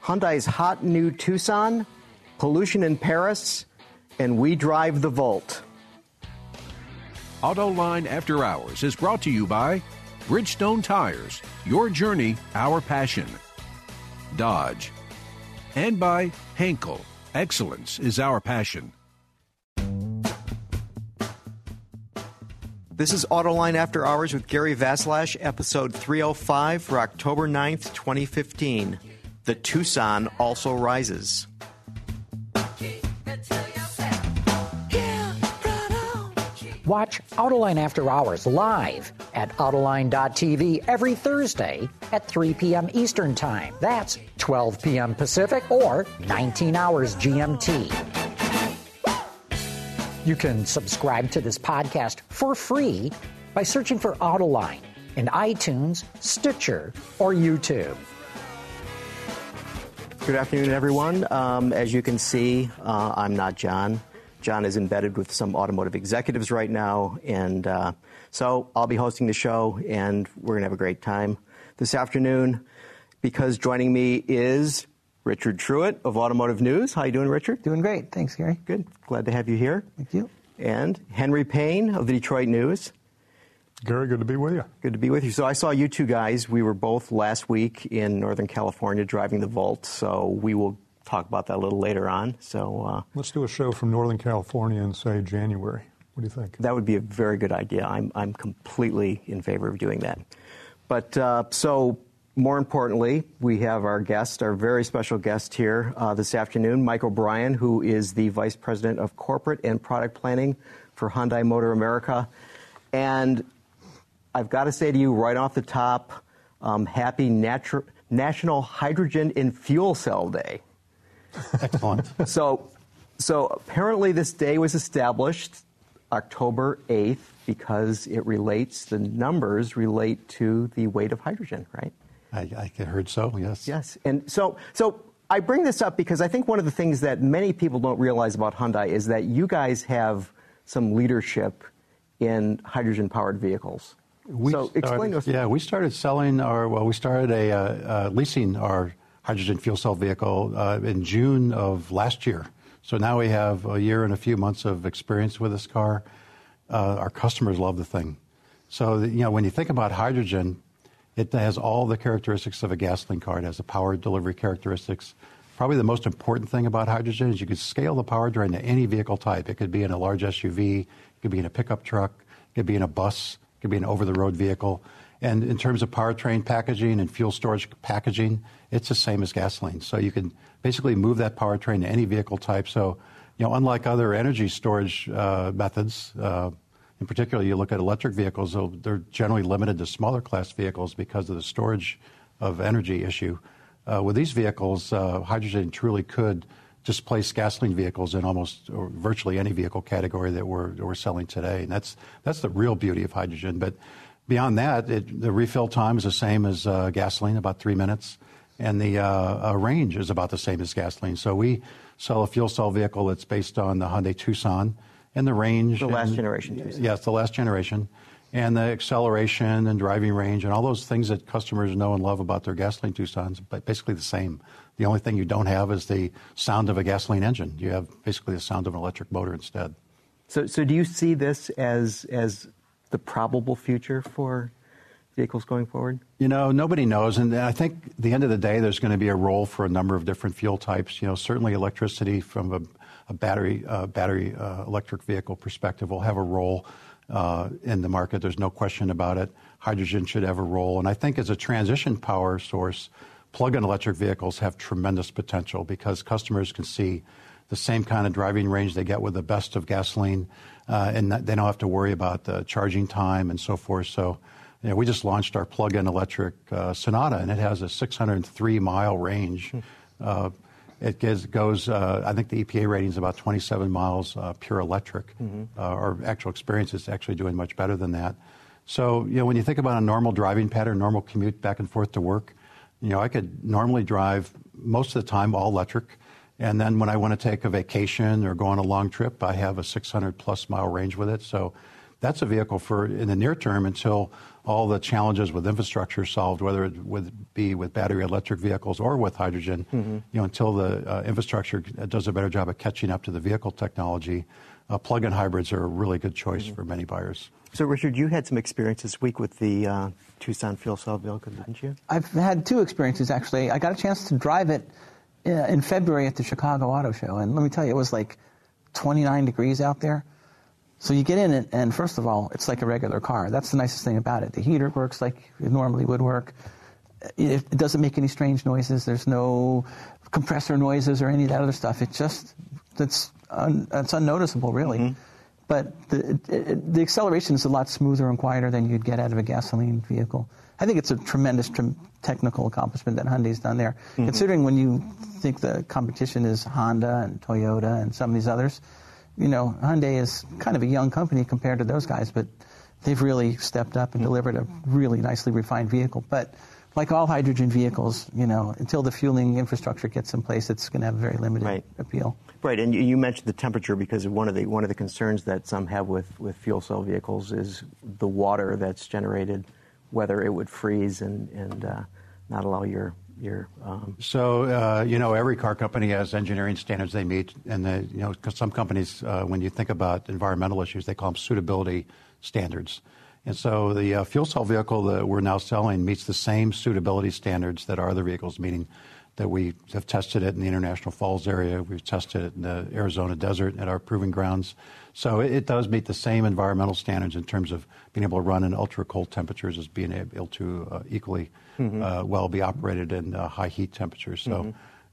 Hyundai's hot new Tucson, pollution in Paris, and we drive the Volt. Autoline After Hours is brought to you by Bridgestone Tires, your journey, our passion. Dodge. And by Henkel, excellence is our passion. This is Autoline After Hours with Gary Vasilash, episode 305 for October 9th, 2015. The Tucson also rises. Watch Autoline After Hours live at Autoline.tv every Thursday at 3 p.m. Eastern Time. That's 12 p.m. Pacific or 19 hours GMT. You can subscribe to this podcast for free by searching for Autoline in iTunes, Stitcher, or YouTube. Good afternoon, everyone. As you can see, I'm not John. John is embedded with some automotive executives right now, and so I'll be hosting the show, and we're going to have a great time this afternoon because joining me is Richard Truitt of Automotive News. How you doing, Richard? Doing great. Thanks, Gary. Good. Glad to have you here. Thank you. And Henry Payne of the Detroit News. Gary, good to be with you. Good to be with you. So I saw you two guys. We were both last week in Northern California driving the Volt, so we will talk about that a little later on. So let's do a show from Northern California in, say, January. What do you think? That would be a very good idea. I'm completely in favor of doing that. But so more importantly, we have our guest, our very special guest here this afternoon, Mike O'Brien, who is the Vice President of Corporate and Product Planning for Hyundai Motor America. And I've got to say to you right off the top, happy National Hydrogen in Fuel Cell Day. Excellent. So apparently this day was established October 8th because the numbers relate to the weight of hydrogen, right? I heard so, yes. Yes. And so I bring this up because I think one of the things that many people don't realize about Hyundai is that you guys have some leadership in hydrogen-powered vehicles. Explain to us. Yeah, we started leasing our hydrogen fuel cell vehicle in June of last year. So now we have a year and a few months of experience with this car. Our customers love the thing. So, when you think about hydrogen, it has all the characteristics of a gasoline car. It has the power delivery characteristics. Probably the most important thing about hydrogen is you could scale the powertrain to any vehicle type. It could be in a large SUV, it could be in a pickup truck, it could be in a bus, it could be an over-the-road vehicle. And in terms of powertrain packaging and fuel storage packaging, it's the same as gasoline. So you can basically move that powertrain to any vehicle type. So, unlike other energy storage methods, in particular, you look at electric vehicles, they're generally limited to smaller class vehicles because of the storage of energy issue. With these vehicles, hydrogen truly could displace gasoline vehicles in almost or virtually any vehicle category that we're selling today. And that's the real beauty of hydrogen. But beyond that, the refill time is the same as gasoline, about 3 minutes. And the range is about the same as gasoline. So we sell a fuel cell vehicle that's based on the Hyundai Tucson. And the range. The last generation Tucson. Yes, the last generation. And the acceleration and driving range and all those things that customers know and love about their gasoline Tucsons, but basically the same. The only thing you don't have is the sound of a gasoline engine. You have basically the sound of an electric motor instead. So do you see this as the probable future for vehicles going forward? Nobody knows. And I think at the end of the day, there's going to be a role for a number of different fuel types. Certainly electricity from a battery electric vehicle perspective will have a role in the market. There's no question about it. Hydrogen should have a role. And I think as a transition power source, plug-in electric vehicles have tremendous potential because customers can see the same kind of driving range they get with the best of gasoline, and they don't have to worry about the charging time and so forth. So, we just launched our plug-in electric Sonata, and it has a 603-mile range. It goes, I think the EPA rating is about 27 miles pure electric. Our actual experience is actually doing much better than that. So, when you think about a normal driving pattern, normal commute back and forth to work, I could normally drive most of the time all electric. And then when I want to take a vacation or go on a long trip, I have a 600-plus mile range with it. So that's a vehicle for in the near term until all the challenges with infrastructure are solved, whether it would be with battery electric vehicles or with hydrogen, until the infrastructure does a better job of catching up to the vehicle technology. Plug-in hybrids are a really good choice for many buyers. So, Richard, you had some experience this week with the Tucson fuel cell vehicle, didn't you? I've had two experiences, actually. I got a chance to drive it in February at the Chicago Auto Show, and let me tell you, it was like 29 degrees out there. So you get in it, and first of all, it's like a regular car. That's the nicest thing about it. The heater works like it normally would work. It doesn't make any strange noises. There's no compressor noises or any of that other stuff. It's unnoticeable, really. But the acceleration is a lot smoother and quieter than you'd get out of a gasoline vehicle. I think it's a tremendous technical accomplishment that Hyundai's done there. Considering when you think the competition is Honda and Toyota and some of these others, Hyundai is kind of a young company compared to those guys, but they've really stepped up and delivered a really nicely refined vehicle. But like all hydrogen vehicles, until the fueling infrastructure gets in place, it's going to have a very limited appeal. Right, and you mentioned the temperature because one of the concerns that some have with fuel cell vehicles is the water that's generated, whether it would freeze and not allow your So, every car company has engineering standards they meet, and because some companies, when you think about environmental issues, they call them suitability standards. And so the fuel cell vehicle that we're now selling meets the same suitability standards that our other vehicles, meaning that we have tested it in the International Falls area, we've tested it in the Arizona desert at our proving grounds. So it does meet the same environmental standards in terms of being able to run in ultra-cold temperatures as being able to equally well be operated in high heat temperatures. So,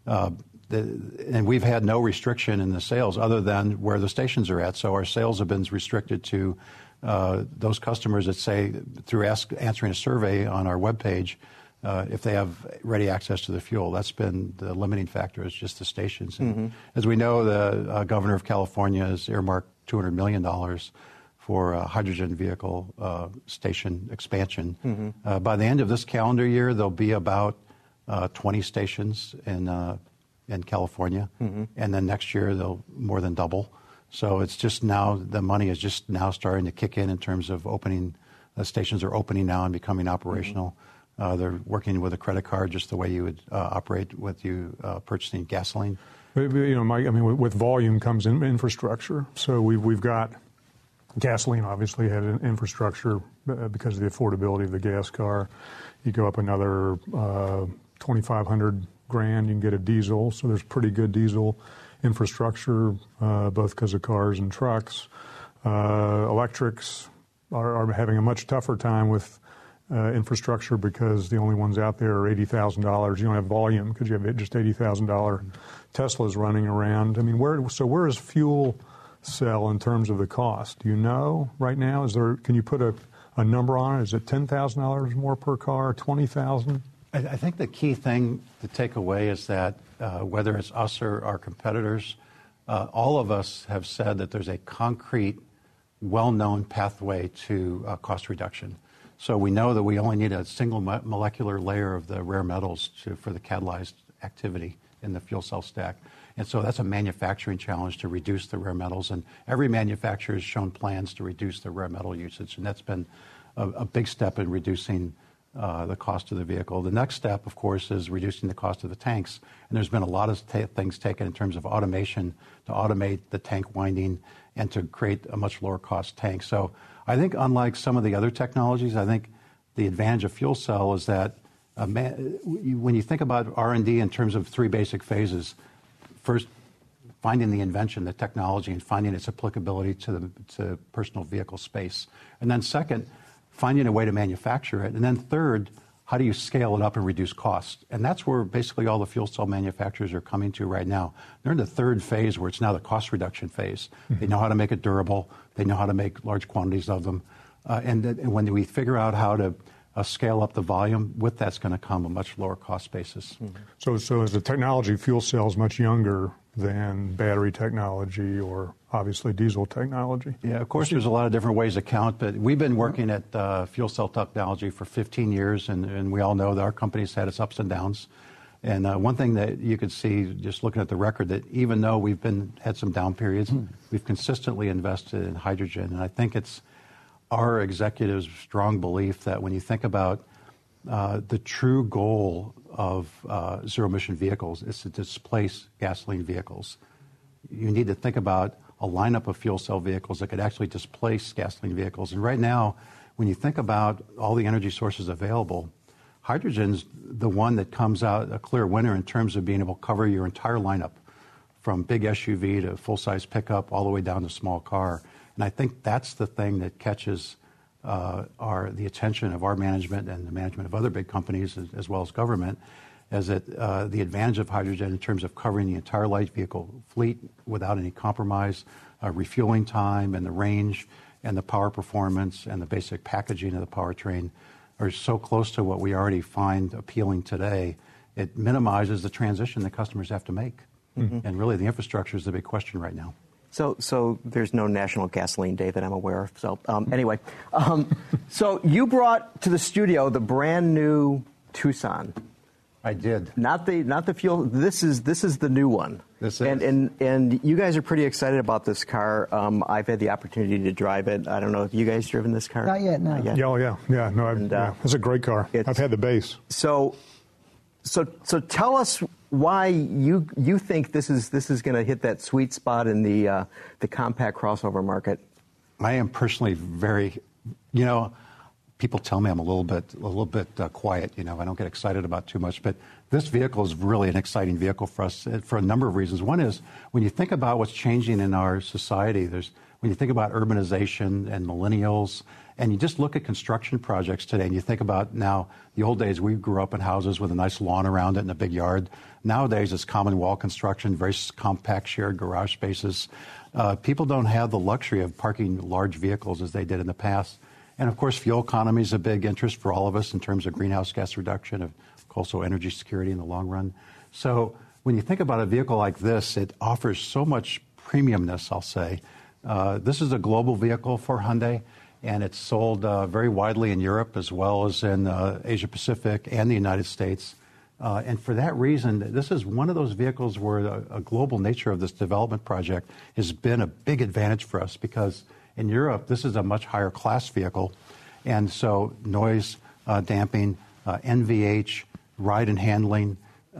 and we've had no restriction in the sales other than where the stations are at. So our sales have been restricted to those customers that say, through answering a survey on our webpage, if they have ready access to the fuel. That's been the limiting factor, is just the stations. And as we know, the governor of California has earmarked $200 million for hydrogen vehicle station expansion. By the end of this calendar year, there'll be about 20 stations in California, and then next year they'll more than double. So it's just now, the money is just now starting to kick in terms of opening. The stations are opening now and becoming operational. They're working with a credit card just the way you would operate with you purchasing gasoline. Mike, with volume comes infrastructure. So we've got gasoline, obviously, had an infrastructure because of the affordability of the gas car. You go up another $2,500 grand, you can get a diesel. So there's pretty good diesel infrastructure, both because of cars and trucks. Electrics are having a much tougher time with infrastructure because the only ones out there are $80,000. You don't have volume because you have just $80,000 Teslas running around. Where is fuel cell in terms of the cost? Do you know right now? Can you put a number on it? Is it $10,000 more per car, $20,000? I think the key thing to take away is that whether it's us or our competitors, all of us have said that there's a concrete, well-known pathway to cost reduction. So we know that we only need a single molecular layer of the rare metals for the catalyzed activity in the fuel cell stack. And so that's a manufacturing challenge to reduce the rare metals. And every manufacturer has shown plans to reduce the rare metal usage. And that's been a big step in reducing the cost of the vehicle. The next step, of course, is reducing the cost of the tanks. And there's been a lot of things taken in terms of automation to automate the tank winding and to create a much lower cost tank. So I think unlike some of the other technologies, I think the advantage of fuel cell is that when you think about R&D in terms of three basic phases, first, finding the invention, the technology, and finding its applicability to personal vehicle space. And then second, finding a way to manufacture it. And then third, how do you scale it up and reduce cost? And that's where basically all the fuel cell manufacturers are coming to right now. They're in the third phase where it's now the cost reduction phase. They know how to make it durable. They know how to make large quantities of them. And when we figure out how to scale up the volume, with that's going to come a much lower cost basis. So as the technology, fuel cell is much younger than battery technology or obviously diesel technology. Yeah, of course, there's a lot of different ways to count, but we've been working at fuel cell technology for 15 years, and we all know that our company's had its ups and downs. And one thing that you could see, just looking at the record, that even though we've had some down periods, we've consistently invested in hydrogen. And I think it's our executives' strong belief that when you think about the true goal of zero-emission vehicles is to displace gasoline vehicles. You need to think about a lineup of fuel cell vehicles that could actually displace gasoline vehicles. And right now, when you think about all the energy sources available, hydrogen's the one that comes out a clear winner in terms of being able to cover your entire lineup, from big SUV to full-size pickup all the way down to small car. And I think that's the thing that catches the attention of our management and the management of other big companies as well as government, is that the advantage of hydrogen in terms of covering the entire light vehicle fleet without any compromise, refueling time and the range and the power performance and the basic packaging of the powertrain are so close to what we already find appealing today, it minimizes the transition that customers have to make. Mm-hmm. And really the infrastructure is the big question right now. So there's no National Gasoline Day that I'm aware of. So anyway, so you brought to the studio the brand new Tucson. I did. Not the fuel. This is the new one. This is. And you guys are pretty excited about this car. I've had the opportunity to drive it. I don't know if you guys driven this car. Not yet. No. Yeah. Oh yeah. No. It's a great car. I've had the base. So tell us why you think this is going to hit that sweet spot in the compact crossover market. I am personally very, people tell me I'm a little bit quiet. I don't get excited about too much, but this vehicle is really an exciting vehicle for us for a number of reasons. One is when you think about what's changing in our society, when you think about urbanization and millennials, and you just look at construction projects today, and you think about now, the old days we grew up in houses with a nice lawn around it and a big yard. Nowadays it's common wall construction, very compact shared garage spaces. People don't have the luxury of parking large vehicles as they did in the past. And of course, fuel economy is a big interest for all of us in terms of greenhouse gas reduction, of also energy security in the long run. So when you think about a vehicle like this, it offers so much premiumness, I'll say. This is a global vehicle for Hyundai, and it's sold very widely in Europe as well as in Asia Pacific and the United States. And for that reason, this is one of those vehicles where a global nature of this development project has been a big advantage for us, because in Europe, this is a much higher class vehicle. And so noise damping, NVH, ride and handling,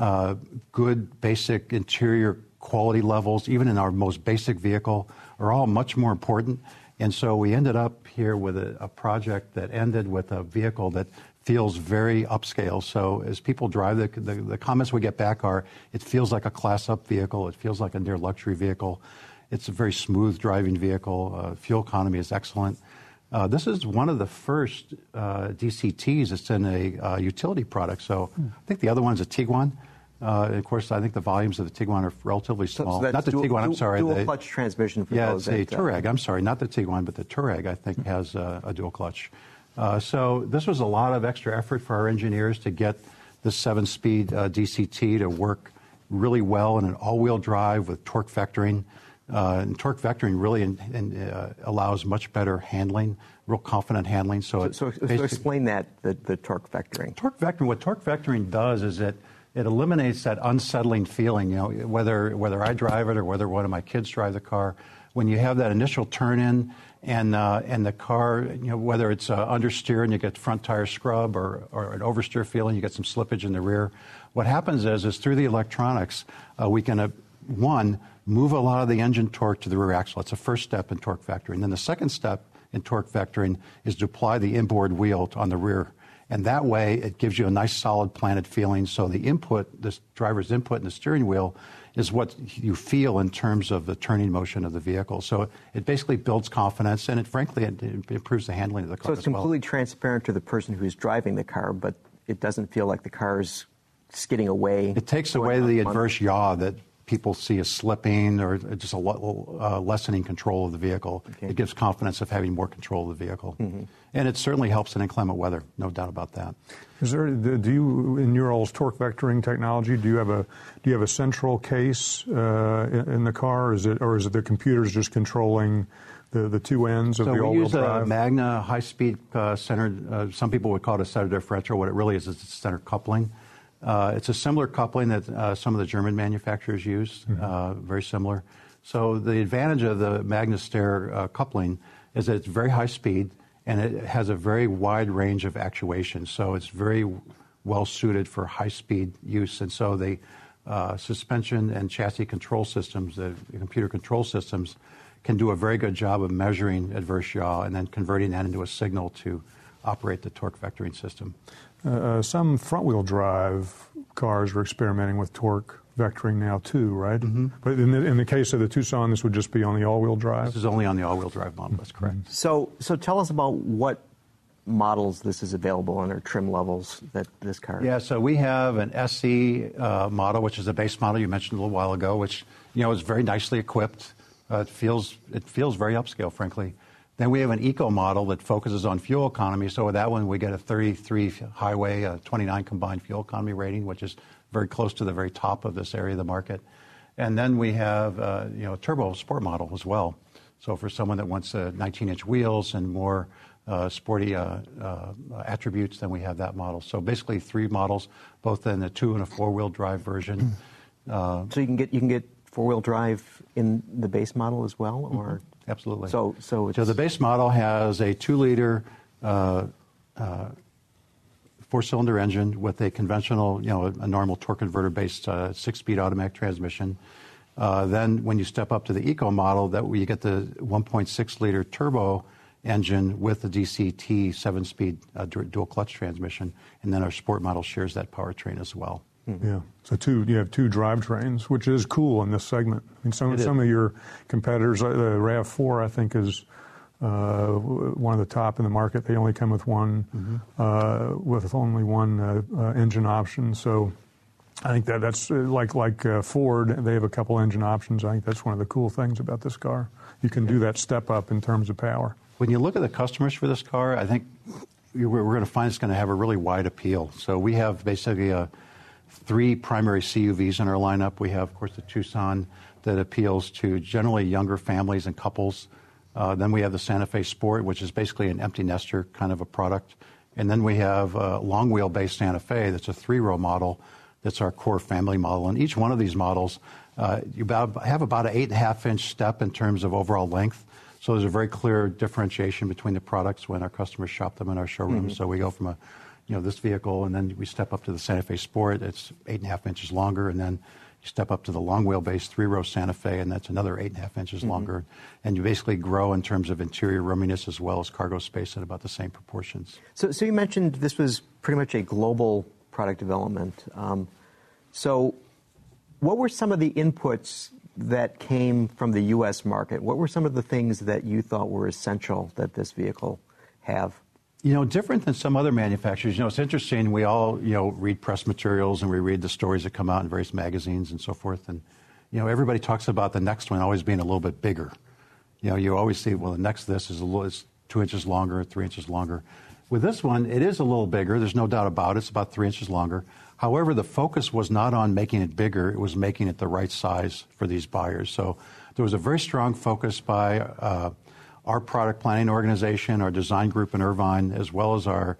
good basic interior quality levels, even in our most basic vehicle, are all much more important. And so we ended up here with a project that ended with a vehicle that feels very upscale. So as people drive, the comments we get back are, it feels like a class-up vehicle. It feels like a near luxury vehicle. It's a very smooth driving vehicle. Fuel economy is excellent. This is one of the first DCTs that's in a utility product. So I think the other one's a Tiguan. Of course, I think the volumes of the Tiguan are relatively small. So not the Tiguan, I'm sorry. Dual clutch transmission for those. Yeah, it's a Touareg. I'm sorry, not the Tiguan, but the Touareg, I think, has a dual clutch. So this was a lot of extra effort for our engineers to get this 7-speed DCT to work really well in an all-wheel drive with torque vectoring. And torque vectoring really allows much better handling, real confident handling. So explain that, the torque vectoring. What torque vectoring does is it eliminates that unsettling feeling, whether I drive it or whether one of my kids drive the car. When you have that initial turn-in and the car, whether it's understeer and you get front tire scrub or an oversteer feeling, you get some slippage in the rear. What happens is through the electronics, we can, move a lot of the engine torque to the rear axle. That's the first step in torque vectoring. Then the second step in torque vectoring is to apply the inboard wheel on the rear. And that way, it gives you a nice solid planted feeling. So the driver's input in the steering wheel is what you feel in terms of the turning motion of the vehicle. So it basically builds confidence, and it improves the handling of the car. So it's completely transparent to the person who's driving the car, but it doesn't feel like the car's skidding away. It takes away the adverse yaw that people see as slipping or just a lessening control of the vehicle. Okay. It gives confidence of having more control of the vehicle. Mm-hmm. And it certainly helps in inclement weather, no doubt about that. Do you, in your all's torque vectoring technology, do you have a central case in the car, or is it the computers just controlling the two ends of the all-wheel drive? So we use a Magna high-speed centered, some people would call it a center differential. What it really is it's center coupling. It's a similar coupling that some of the German manufacturers use, very similar. So the advantage of the MagnaStair coupling is that it's very high speed, and it has a very wide range of actuation. So it's very well suited for high-speed use. And so the suspension and chassis control systems, the computer control systems, can do a very good job of measuring adverse yaw and then converting that into a signal to operate the torque vectoring system. Some front-wheel drive cars are experimenting with torque vectoring now too, right? Mm-hmm. But in the case of the Tucson, this would just be on the all-wheel drive? This is only on the all-wheel drive model, that's correct. So tell us about what models this is available on, or trim levels that this car is. Yeah, so we have an SE model, which is the base model you mentioned a little while ago, which is very nicely equipped. It feels very upscale, frankly. Then we have an eco model that focuses on fuel economy. So with that one, we get a 33 highway, 29 combined fuel economy rating, which is very close to the very top of this area of the market. And then we have a turbo sport model as well. So for someone that wants 19-inch wheels and more sporty attributes, then we have that model. So basically 3 models, both in a 2- and a 4-wheel drive version. So you can get 4-wheel drive in the base model as well, or? Mm-hmm. Absolutely. So the base model has a 2-liter 4-cylinder engine with a conventional, a normal torque converter-based 6-speed automatic transmission. Then when you step up to the eco model, you get the 1.6-liter turbo engine with the DCT 7-speed dual clutch transmission, and then our sport model shares that powertrain as well. Mm-hmm. Yeah, so you have 2 drivetrains, which is cool in this segment. I mean, some of your competitors, the RAV4, I think, is one of the top in the market. They only come with with only one engine option. So I think that's like Ford. They have a couple engine options. I think that's one of the cool things about this car. You can do that step up in terms of power. When you look at the customers for this car, I think we're going to find it's going to have a really wide appeal. So we have basically 3 primary CUVs in our lineup. We have, of course, the Tucson that appeals to generally younger families and couples. Then we have the Santa Fe Sport, which is basically an empty nester kind of a product. And then we have a long wheelbase Santa Fe that's a 3-row model that's our core family model. And each one of these models, you have about an 8.5-inch step in terms of overall length. So there's a very clear differentiation between the products when our customers shop them in our showrooms. Mm-hmm. So we go from this vehicle, and then we step up to the Santa Fe Sport. It's 8.5 inches longer, and then you step up to the long wheelbase 3-row Santa Fe, and that's another 8.5 inches longer. And you basically grow in terms of interior roominess as well as cargo space at about the same proportions. So you mentioned this was pretty much a global product development. So what were some of the inputs that came from the U.S. market? What were some of the things that you thought were essential that this vehicle have? Different than some other manufacturers. It's interesting. We all, read press materials and we read the stories that come out in various magazines and so forth. And, everybody talks about the next one always being a little bit bigger. You always see, well, the next this is is 2 inches longer, 3 inches longer. With this one, it is a little bigger. There's no doubt about it. It's about 3 inches longer. However, the focus was not on making it bigger. It was making it the right size for these buyers. So there was a very strong focus by our product planning organization, our design group in Irvine, as well as our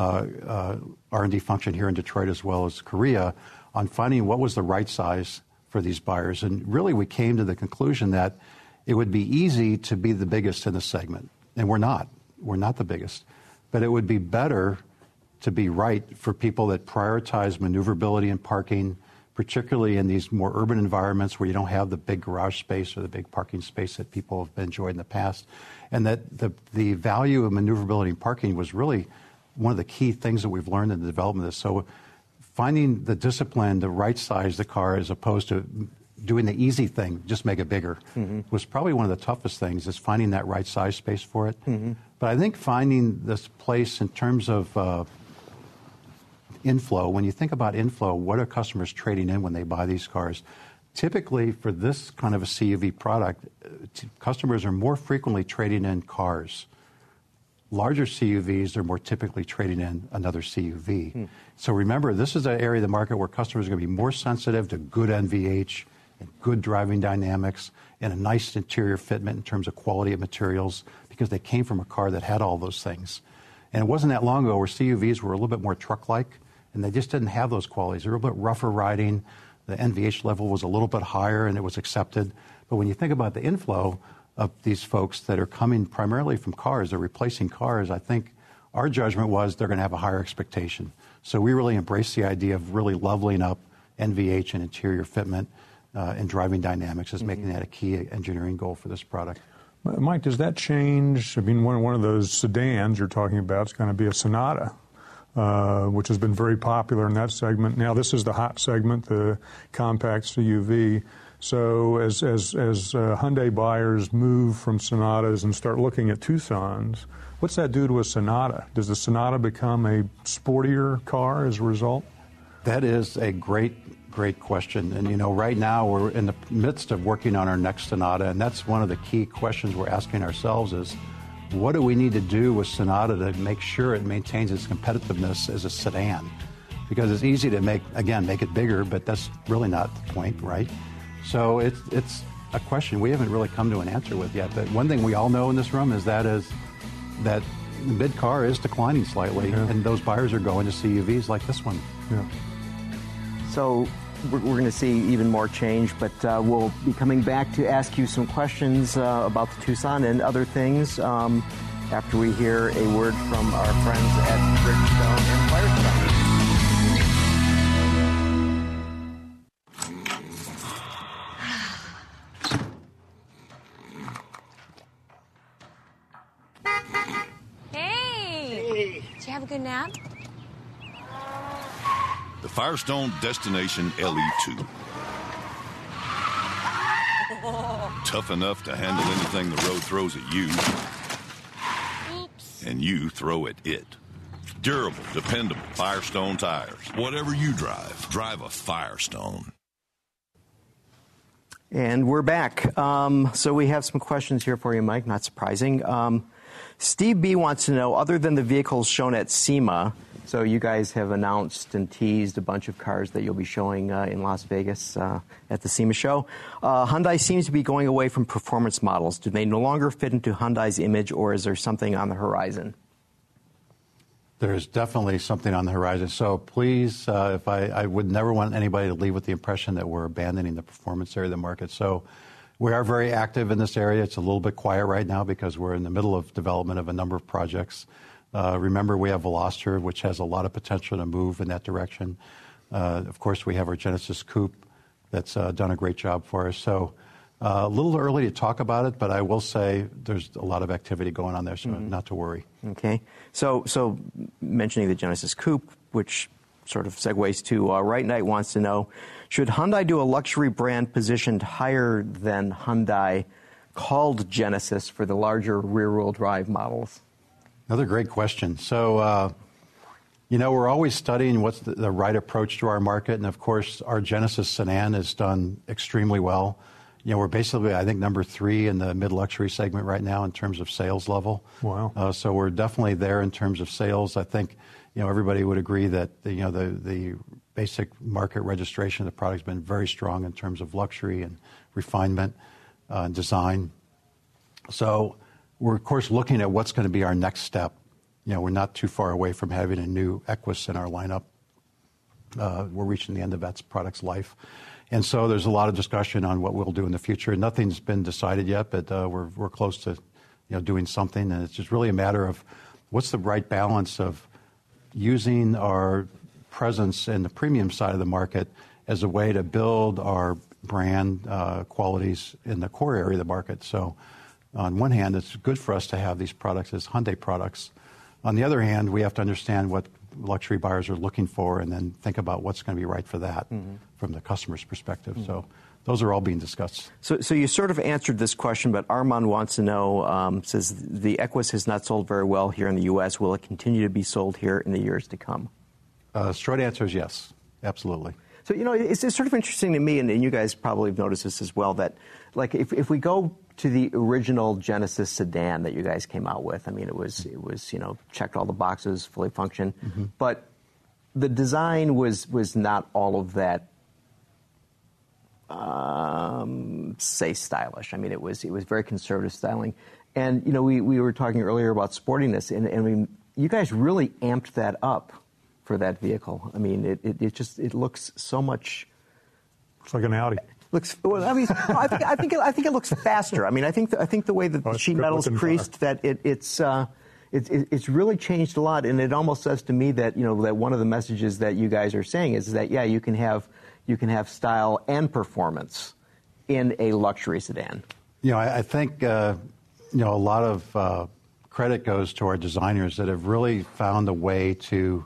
R&D function here in Detroit, as well as Korea, on finding what was the right size for these buyers. And really, we came to the conclusion that it would be easy to be the biggest in the segment. And we're not. We're not the biggest. But it would be better to be right for people that prioritize maneuverability and parking, particularly in these more urban environments where you don't have the big garage space or the big parking space that people have enjoyed in the past. And that the value of maneuverability and parking was really one of the key things that we've learned in the development of this. So finding the discipline to right size the car as opposed to doing the easy thing, just make it bigger, was probably one of the toughest things, is finding that right size space for it. But I think finding this place in terms of inflow, when you think about inflow, what are customers trading in when they buy these cars? Typically, for this kind of a CUV product, customers are more frequently trading in cars. Larger CUVs are more typically trading in another CUV. So remember, this is an area of the market where customers are going to be more sensitive to good NVH and good driving dynamics and a nice interior fitment in terms of quality of materials, because they came from a car that had all those things. And it wasn't that long ago where CUVs were a little bit more truck-like, and they just didn't have those qualities. They were a little bit rougher riding. The NVH level was a little bit higher, and it was accepted. But when you think about the inflow, of these folks that are coming primarily from cars, they're replacing cars, I think our judgment was they're going to have a higher expectation. So we really embrace the idea of really leveling up NVH and interior fitment and driving dynamics as making that a key engineering goal for this product. Mike, does that change? I mean, one of those sedans you're talking about is going to be a Sonata, which has been very popular in that segment. Now, this is the hot segment, the compact CUV. So as Hyundai buyers move from Sonatas and start looking at Tucsons, what's that do to a Sonata? Does the Sonata become a sportier car as a result? That is a great question. And, right now we're in the midst of working on our next Sonata, and that's one of the key questions we're asking ourselves is, what do we need to do with Sonata to make sure it maintains its competitiveness as a sedan? Because it's easy to make it bigger, but that's really not the point, right? So it's a question we haven't really come to an answer with yet. But one thing we all know in this room is that the mid-car is declining slightly, and those buyers are going to CUVs like this one. Yeah. So we're going to see even more change, but we'll be coming back to ask you some questions about the Tucson and other things after we hear a word from our friends at Bridgestone and Firestone. Did you have a good nap? The Firestone Destination LE2. Tough enough to handle anything the road throws at you. Oops. And you throw at it. Durable, dependable Firestone tires. Whatever you drive a Firestone. And we're back. So we have some questions here for you, Mike, not surprising. Steve B. wants to know, other than the vehicles shown at SEMA, so you guys have announced and teased a bunch of cars that you'll be showing in Las Vegas at the SEMA show. Hyundai seems to be going away from performance models. Do they no longer fit into Hyundai's image, or is there something on the horizon? There's definitely something on the horizon. So please, I would never want anybody to leave with the impression that we're abandoning the performance area of the market. So we are very active in this area. It's a little bit quiet right now because we're in the middle of development of a number of projects. Remember, we have Veloster, which has a lot of potential to move in that direction. Of course, we have our Genesis Coupe that's done a great job for us. So a little early to talk about it, but I will say there's a lot of activity going on there, so not to worry. Okay. So mentioning the Genesis Coupe, which sort of segues to Right Knight wants to know, should Hyundai do a luxury brand positioned higher than Hyundai called Genesis for the larger rear-wheel drive models? Another great question. So, we're always studying what's the right approach to our market. And, of course, our Genesis sedan has done extremely well. We're basically, I think, number 3 in the mid-luxury segment right now in terms of sales level. Wow. So we're definitely there in terms of sales. I think, everybody would agree that, the basic market registration of the product has been very strong in terms of luxury and refinement and design. So we're, of course, looking at what's going to be our next step. We're not too far away from having a new Equus in our lineup. We're reaching the end of that product's life. And so there's a lot of discussion on what we'll do in the future. Nothing's been decided yet, but we're close to doing something. And it's just really a matter of what's the right balance of using our presence in the premium side of the market as a way to build our brand qualities in the core area of the market. So on one hand, it's good for us to have these products as Hyundai products. On the other hand, we have to understand what luxury buyers are looking for and then think about what's going to be right for that from the customer's perspective. So those are all being discussed. So you sort of answered this question, but Armand wants to know, says the Equus has not sold very well here in the U.S. Will it continue to be sold here in the years to come? Short answer is yes, absolutely. So, it's sort of interesting to me, and you guys probably have noticed this as well, that like if we go to the original Genesis sedan that you guys came out with, I mean, it was checked all the boxes, fully functioned, but the design was not all of that, say, stylish. I mean, it was very conservative styling, and we were talking earlier about sportiness, and I mean, you guys really amped that up for that vehicle. I mean, it looks so much. It's like an Audi. Looks well. I mean, I think it looks faster. I mean, I think the way that the sheet metal's creased, that it's really changed a lot, and it almost says to me that that one of the messages that you guys are saying is that you can have style and performance in a luxury sedan. I think a lot of credit goes to our designers that have really found a way to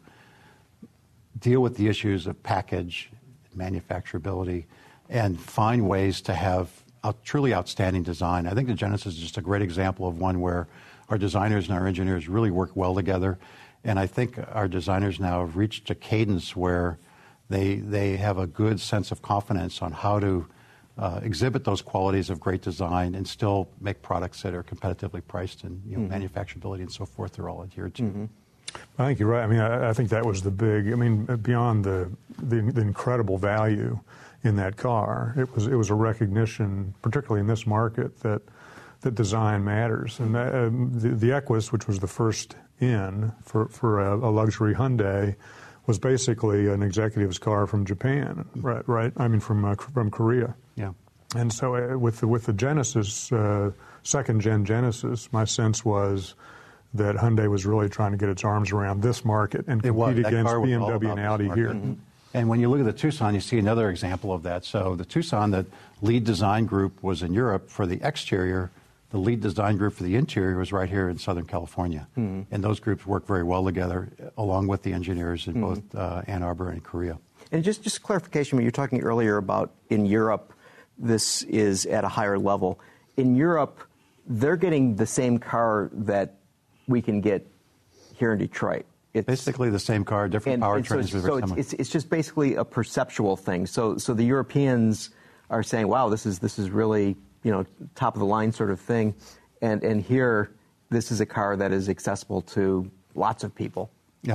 deal with the issues of package, manufacturability, and find ways to have a truly outstanding design. I think the Genesis is just a great example of one where our designers and our engineers really work well together. And I think our designers now have reached a cadence where they have a good sense of confidence on how to exhibit those qualities of great design and still make products that are competitively priced, and manufacturability and so forth are all adhered to. Mm-hmm. I think you're right. I mean, I think that was the big. I mean, beyond the incredible value in that car, it was a recognition, particularly in this market, that design matters. And the Equus, which was the first in for a luxury Hyundai, was basically an executive's car from Japan, right? I mean, from Korea. Yeah. And so with the Genesis, second-gen Genesis, my sense was that Hyundai was really trying to get its arms around this market and compete against BMW and Audi here. Mm-hmm. And when you look at the Tucson, you see another example of that. So the Tucson, the lead design group was in Europe for the exterior. The lead design group for the interior was right here in Southern California. Mm-hmm. And those groups work very well together, along with the engineers in both Ann Arbor and Korea. And just clarification, when you're talking earlier about in Europe, this is at a higher level. In Europe, they're getting the same car that we can get here in Detroit. It's basically the same car, different powertrains. So it's just basically a perceptual thing. So the Europeans are saying, wow, this is really top of the line sort of thing, and here this is a car that is accessible to lots of people.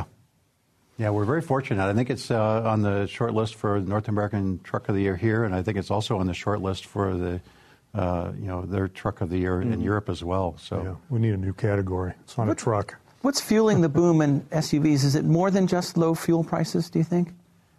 Yeah, we're very fortunate. I think it's on the short list for North American Truck of the Year here, and I think it's also on the short list for the their Truck of the Year in Europe as well. So yeah, we need a new category. It's not a truck. What's fueling the boom in SUVs? Is it more than just low fuel prices, do you think?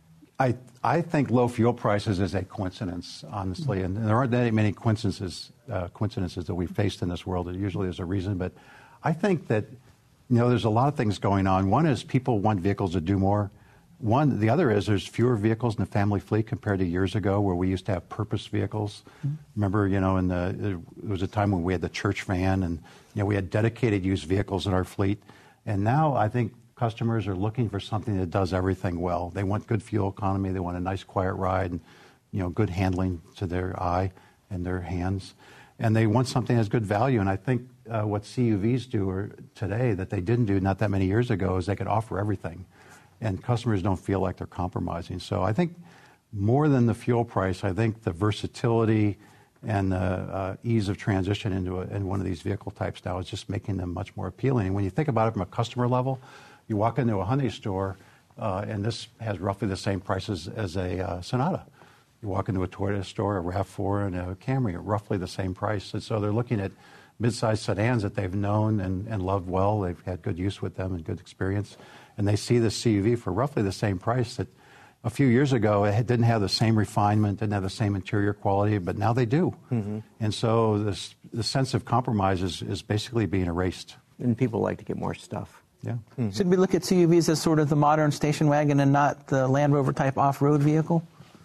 I think low fuel prices is a coincidence, honestly, and there aren't that many coincidences that we've faced in this world. Usually there's a reason, but I think that there's a lot of things going on. One is people want vehicles to do more. The other is there's fewer vehicles in the family fleet compared to years ago, where we used to have purpose vehicles. Mm-hmm. Remember, there was a time when we had the church van, and we had dedicated used vehicles in our fleet. And now I think customers are looking for something that does everything well. They want good fuel economy. They want a nice, quiet ride, and good handling to their eye and their hands. And they want something that has good value. And I think what CUVs do today that they didn't do not that many years ago is they could offer everything. And customers don't feel like they're compromising. So I think more than the fuel price, I think the versatility and the ease of transition in one of these vehicle types now is just making them much more appealing. And when you think about it from a customer level, you walk into a Hyundai store, and this has roughly the same prices as a Sonata. You walk into a Toyota store, a RAV4 and a Camry are roughly the same price. And so they're looking at mid-sized sedans that they've known and loved well. They've had good use with them and good experience. And they see the CUV for roughly the same price that a few years ago it didn't have the same refinement, didn't have the same interior quality, but now they do. Mm-hmm. And so the sense of compromise is basically being erased. And people like to get more stuff. Yeah. Mm-hmm. Should we look at CUVs as sort of the modern station wagon and not the Land Rover type off-road vehicle?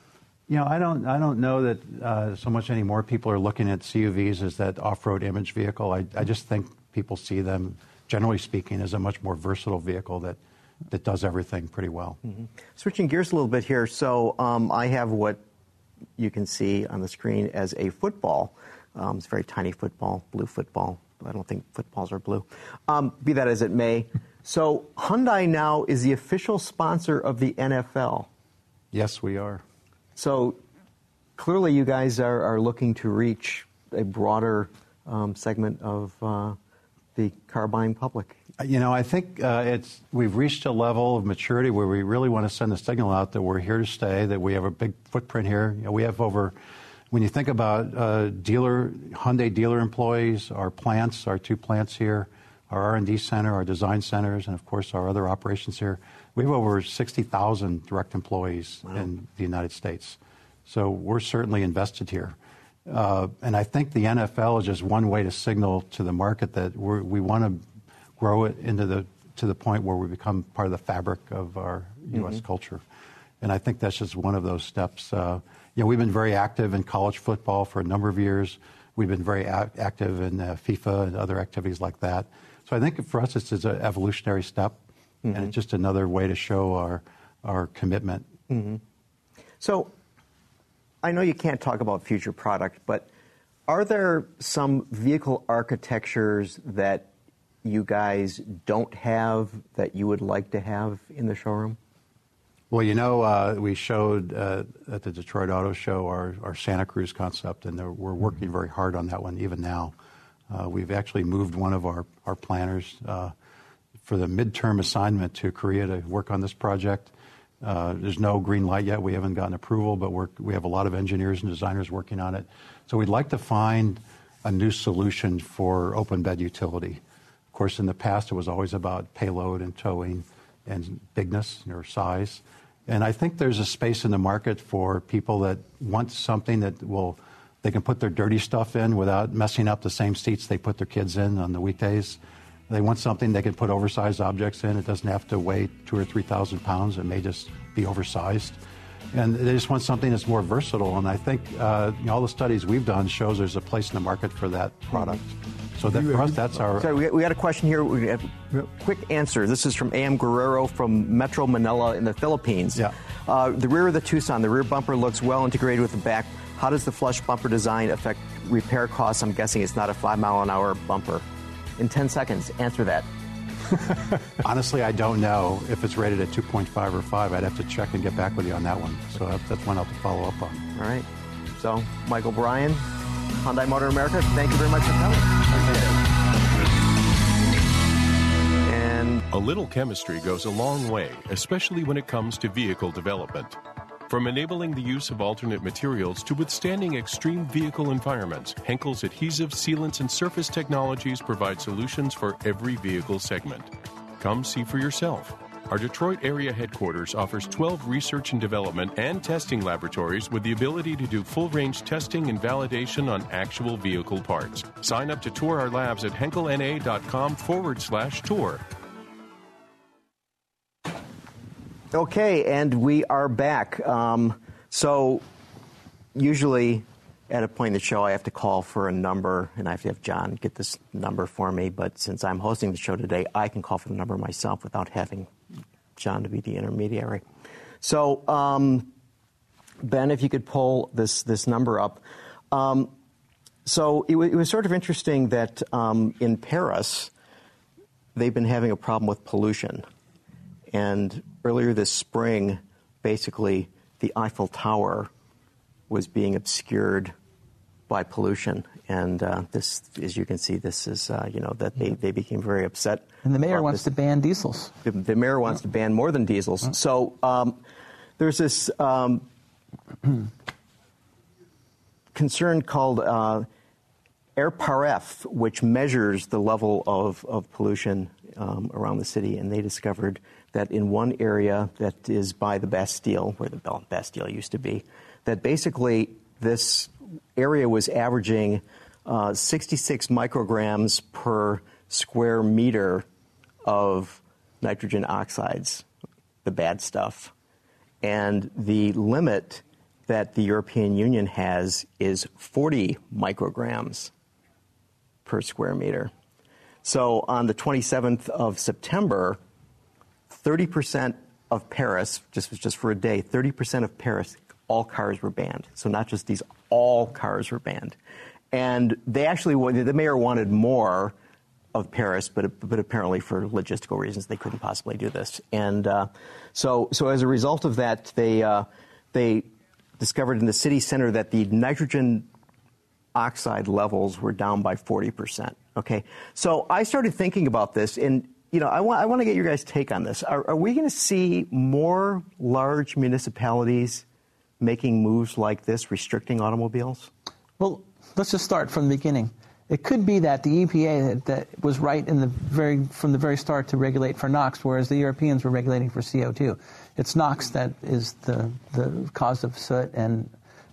I don't know that so much anymore. People are looking at CUVs as that off-road image vehicle. I just think people see them, generally speaking, as a much more versatile vehicle that does everything pretty well. Mm-hmm. Switching gears a little bit here, so I have what you can see on the screen as a football. It's a very tiny football, blue football. I don't think footballs are blue. Be that as it may. So Hyundai now is the official sponsor of the NFL. Yes, we are. So clearly you guys are looking to reach a broader segment of the car buying public. I think we've reached a level of maturity where we really want to send a signal out that we're here to stay, that we have a big footprint here. We have when you think about Hyundai dealer employees, our plants, our 2 plants here, our R&D center, our design centers, and of course our other operations here, we have over 60,000 direct employees in the United States. So we're certainly invested here. And I think the NFL is just one way to signal to the market that we want to grow it to the point where we become part of the fabric of our U.S. culture. And I think that's just one of those steps. We've been very active in college football for a number of years. We've been very active in FIFA and other activities like that. So I think for us, it's an evolutionary step, and it's just another way to show our commitment. So I know you can't talk about future product, but are there some vehicle architectures that you guys don't have that you would like to have in the showroom? Well, we showed at the Detroit Auto Show our Santa Cruz concept, and we're working very hard on that one even now. We've actually moved one of our planners for the midterm assignment to Korea to work on this project. There's no green light yet. We haven't gotten approval, but we have a lot of engineers and designers working on it. So we'd like to find a new solution for open bed utility. Of course, in the past, it was always about payload and towing and bigness or size. And I think there's a space in the market for people that want something that they can put their dirty stuff in without messing up the same seats they put their kids in on the weekdays. They want something they can put oversized objects in. It doesn't have to weigh 2,000 or 3,000 pounds. It may just be oversized. And they just want something that's more versatile. And I think all the studies we've done shows there's a place in the market for that product. So for us, that's our... Sorry, we got a question here. We have a quick answer. This is from A.M. Guerrero from Metro Manila in the Philippines. Yeah. The rear of the Tucson, the rear bumper looks well integrated with the back. How does the flush bumper design affect repair costs? I'm guessing it's not a 5-mile-an-hour bumper. In 10 seconds, answer that. Honestly, I don't know if it's rated at 2.5 or 5. I'd have to check and get back with you on that one. So that's one I'll have to follow up on. All right. So, Michael Bryan, Hyundai Motor America, thank you very much for coming. And a little chemistry goes a long way, especially when it comes to vehicle development. From enabling the use of alternate materials to withstanding extreme vehicle environments, Henkel's adhesives, sealants, and surface technologies provide solutions for every vehicle segment. Come see for yourself. Our Detroit area headquarters offers 12 research and development and testing laboratories with the ability to do full-range testing and validation on actual vehicle parts. Sign up to tour our labs at henkelna.com/tour. Okay, and we are back. So usually at a point in the show, I have to call for a number, and I have to have John get this number for me. But since I'm hosting the show today, I can call for the number myself without having John to be the intermediary. So, Ben, if you could pull this number up. So it was sort of interesting that in Paris, they've been having a problem with pollution. And earlier this spring, basically, the Eiffel Tower was being obscured by pollution. And this, as you can see, this is, that they became very upset. And the mayor wants to ban diesels. The mayor wants to ban more than diesels. So there's this concern called AirParef, which measures the level of pollution around the city. And they discovered that in one area that is by the Bastille, where the Bastille used to be, that basically this area was averaging 66 micrograms per square meter of nitrogen oxides, the bad stuff. And the limit that the European Union has is 40 micrograms per square meter. So on the 27th of September, 30% of Paris, just for a day, 30% of Paris, all cars were banned. So not just these, all cars were banned. And they actually, the mayor wanted more of Paris, but apparently for logistical reasons, they couldn't possibly do this. And so as a result of that, they discovered in the city center that the nitrogen oxide levels were down by 40%. Okay, so I started thinking about this, and I want to get your guys' take on this. Are we going to see more large municipalities making moves like this, restricting automobiles? Well, let's just start from the beginning. It could be that the EPA that was right from the very start to regulate for NOx, whereas the Europeans were regulating for CO2. It's NOx that is the cause of soot and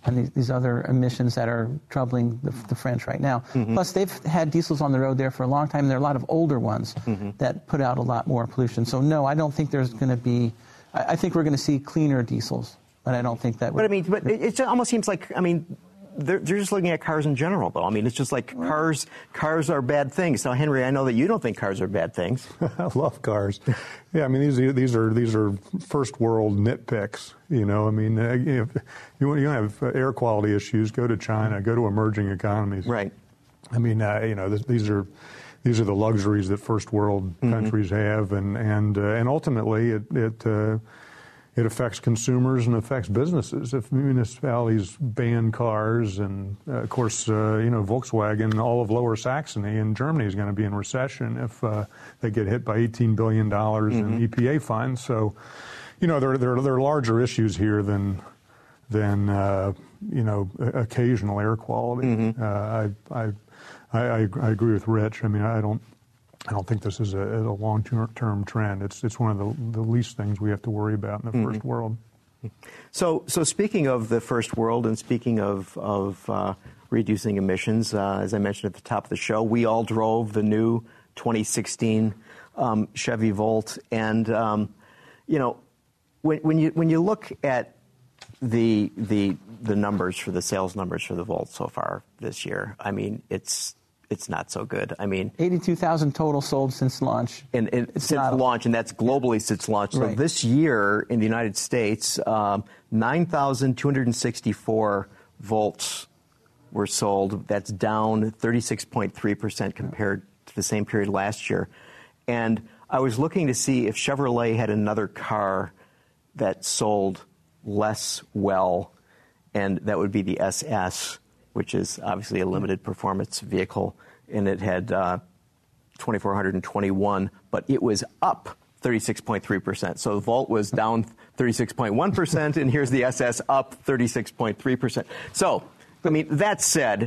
and these other emissions that are troubling the French right now. Plus, they've had diesels on the road there for a long time. There are a lot of older ones that put out a lot more pollution. So, no, I don't think there's going to be... I think we're going to see cleaner diesels, but I don't think that would... But, I mean, it almost seems like, I mean... They're just looking at cars in general, though. I mean, it's just like cars are bad things. Now, Henry, I know that you don't think cars are bad things. I love cars. Yeah, I mean, these are first world nitpicks. You know, I mean, if you have air quality issues, go to China, go to emerging economies. Right. I mean, you know, these are the luxuries that first world countries have, and ultimately it affects consumers and affects businesses. If municipalities ban cars, and of course, you know, Volkswagen, all of Lower Saxony in Germany is going to be in recession if they get hit by $18 billion in EPA fines. So, you know, there are larger issues here than you know, occasional air quality. I agree with Rich. I mean, I don't think this is a long-term trend. It's one of the least things we have to worry about in the first world. So speaking of the first world and speaking of reducing emissions, as I mentioned at the top of the show, we all drove the new 2016 Chevy Volt, and you know, when you look at the numbers for the sales numbers for the Volt so far this year, I mean, it's not so good. I mean, 82,000 total sold since launch. And since launch, and that's globally since launch. So this year in the United States, 9,264 Volts were sold. That's down 36.3% compared to the same period last year. And I was looking to see if Chevrolet had another car that sold less well, and that would be the SS, which is obviously a limited performance vehicle, and it had 2,421, but it was up 36.3%. So the Volt was down 36.1%, and here's the SS up 36.3%. So, I mean, that said,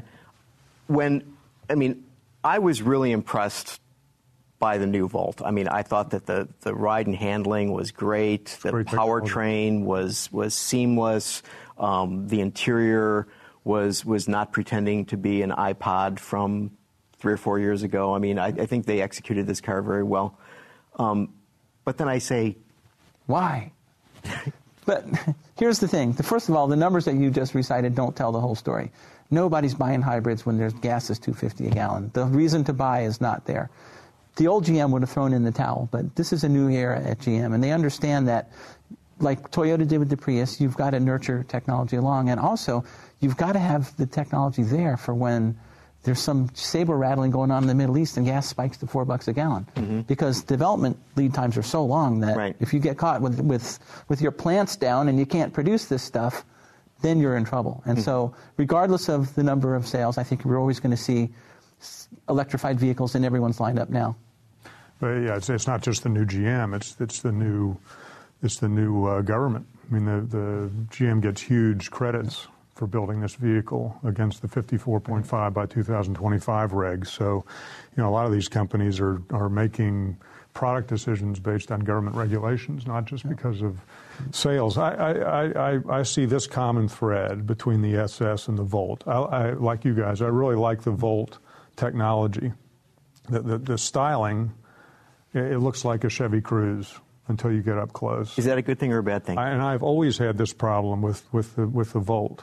I was really impressed by the new Volt. I mean, I thought that the ride and handling was great. The powertrain was seamless. The interior was not pretending to be an iPod from 3 or 4 years ago. I mean, I think they executed this car very well. But then I say, why? But here's the thing. First of all, the numbers that you just recited don't tell the whole story. Nobody's buying hybrids when there's gas is $2.50 a gallon. The reason to buy is not there. The old GM would have thrown in the towel, but this is a new era at GM, and they understand that, like Toyota did with the Prius, you've got to nurture technology along, and also you've got to have the technology there for when there's some saber rattling going on in the Middle East and gas spikes to $4 a gallon. Because development lead times are so long that if you get caught with your plants down and you can't produce this stuff, then you're in trouble. And so regardless of the number of sales, I think we're always going to see electrified vehicles, and everyone's lined up now. But yeah, it's not just the new GM. It's the new government. I mean, the GM gets huge credits for building this vehicle against the 54.5 by 2025 regs. So, you know, a lot of these companies are making product decisions based on government regulations, not just because of sales. I see this common thread between the SS and the Volt. I like you guys, I really like the Volt technology. The styling, it looks like a Chevy Cruze until you get up close. Is that a good thing or a bad thing? And I've always had this problem with the Volt.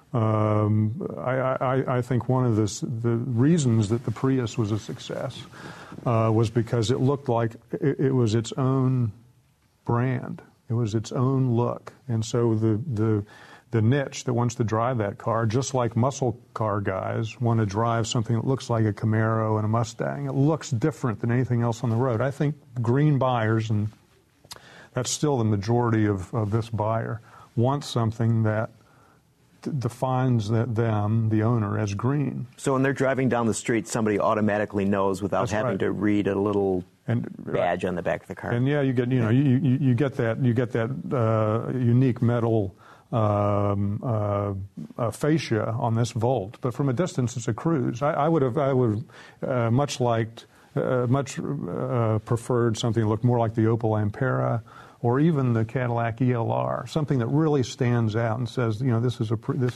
I think one of the reasons that the Prius was a success was because it looked like it was its own brand. It was its own look. And so the niche that wants to drive that car, just like muscle car guys want to drive something that looks like a Camaro and a Mustang. It looks different than anything else on the road. I think green buyers, and that's still the majority of this buyer, want something that defines them, the owner, as green. So when they're driving down the street, somebody automatically knows without having to read a little badge on the back of the car. And yeah, you get you get that unique metal fascia on this Volt, but from a distance it's a Cruze. I would have much preferred something that looked more like the Opel Ampera or even the Cadillac ELR, something that really stands out and says, this is a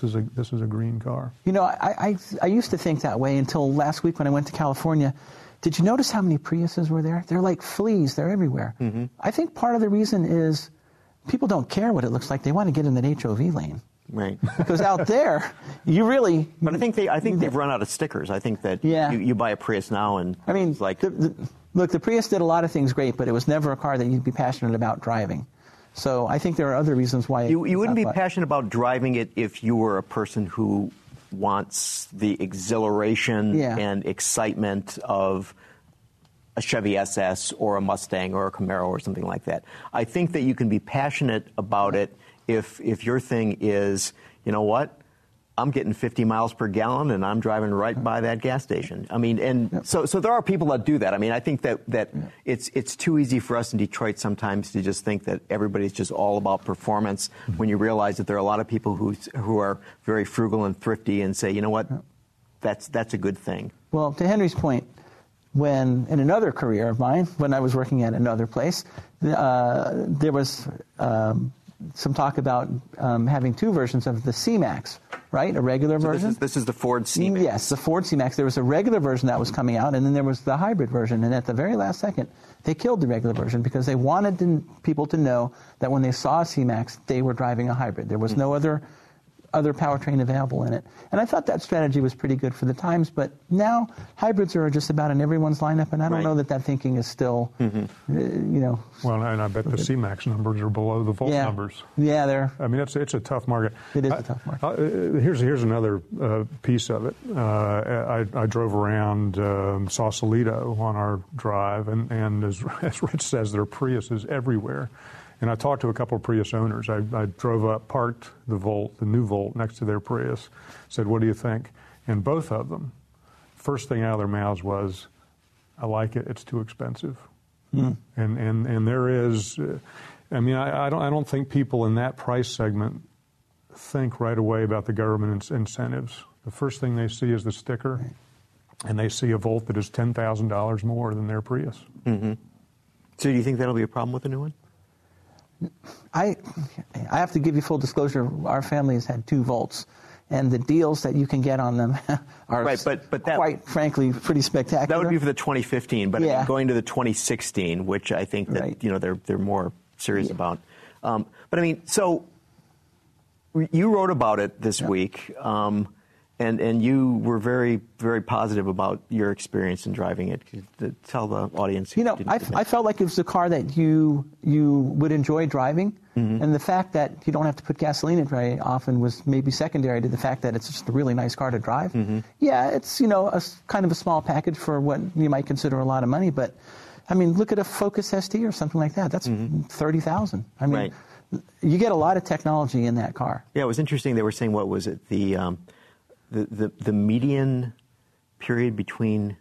green car. I used to think that way until last week when I went to California. Did you notice how many Priuses were there? They're like fleas. They're everywhere. Mm-hmm. I think part of the reason is people don't care what it looks like. They want to get in that HOV lane. Right. Because out there, you really... But I think they've run out of stickers. I think that you buy a Prius now and it's like... Look, the Prius did a lot of things great, but it was never a car that you'd be passionate about driving. So I think there are other reasons why... You wouldn't be passionate about driving it if you were a person who wants the exhilaration and excitement of a Chevy SS or a Mustang or a Camaro or something like that. I think that you can be passionate about it if your thing is, you know what, I'm getting 50 miles per gallon and I'm driving right by that gas station. I mean, so there are people that do that. I mean, I think that it's too easy for us in Detroit sometimes to just think that everybody's just all about performance when you realize that there are a lot of people who are very frugal and thrifty and say, you know what, that's a good thing. Well, to Henry's point, when in another career of mine, when I was working at another place, there was some talk about having two versions of the C-Max, right? A regular version. This is the Ford C-Max. Yes, the Ford C-Max. There was a regular version that was coming out, and then there was the hybrid version. And at the very last second, they killed the regular version because they wanted people to know that when they saw a C-Max, they were driving a hybrid. There was no other powertrain available in it. And I thought that strategy was pretty good for the times, but now hybrids are just about in everyone's lineup, and I don't know that thinking is still, Well, and I bet the C-Max numbers are below the Volt numbers. Yeah, they're... I mean, it's a tough market. It is a tough market. Here's another piece of it. I drove around Sausalito on our drive, and as Rich says, there are Priuses everywhere. And I talked to a couple of Prius owners. I drove up, parked the new Volt, next to their Prius, said, what do you think? And both of them, first thing out of their mouths was, I like it, it's too expensive. Mm. And there is, I don't think people in that price segment think right away about the government incentives. The first thing they see is the sticker, and they see a Volt that is $10,000 more than their Prius. Mm-hmm. So do you think that'll be a problem with the new one? I have to give you full disclosure. Our family has had two Volts, and the deals that you can get on them are quite frankly pretty spectacular. That would be for the 2015, but I mean, going to the 2016, which I think that they're more serious about. But I mean, so you wrote about it this week. And you were very, very positive about your experience in driving it. Tell the audience. I felt like it was a car that you would enjoy driving, and the fact that you don't have to put gasoline in it very often was maybe secondary to the fact that it's just a really nice car to drive. Mm-hmm. Yeah, it's a kind of a small package for what you might consider a lot of money, but I mean, look at a Focus ST or something like that. That's $30,000. I mean, you get a lot of technology in that car. Yeah, it was interesting. They were saying, what was it? The median period between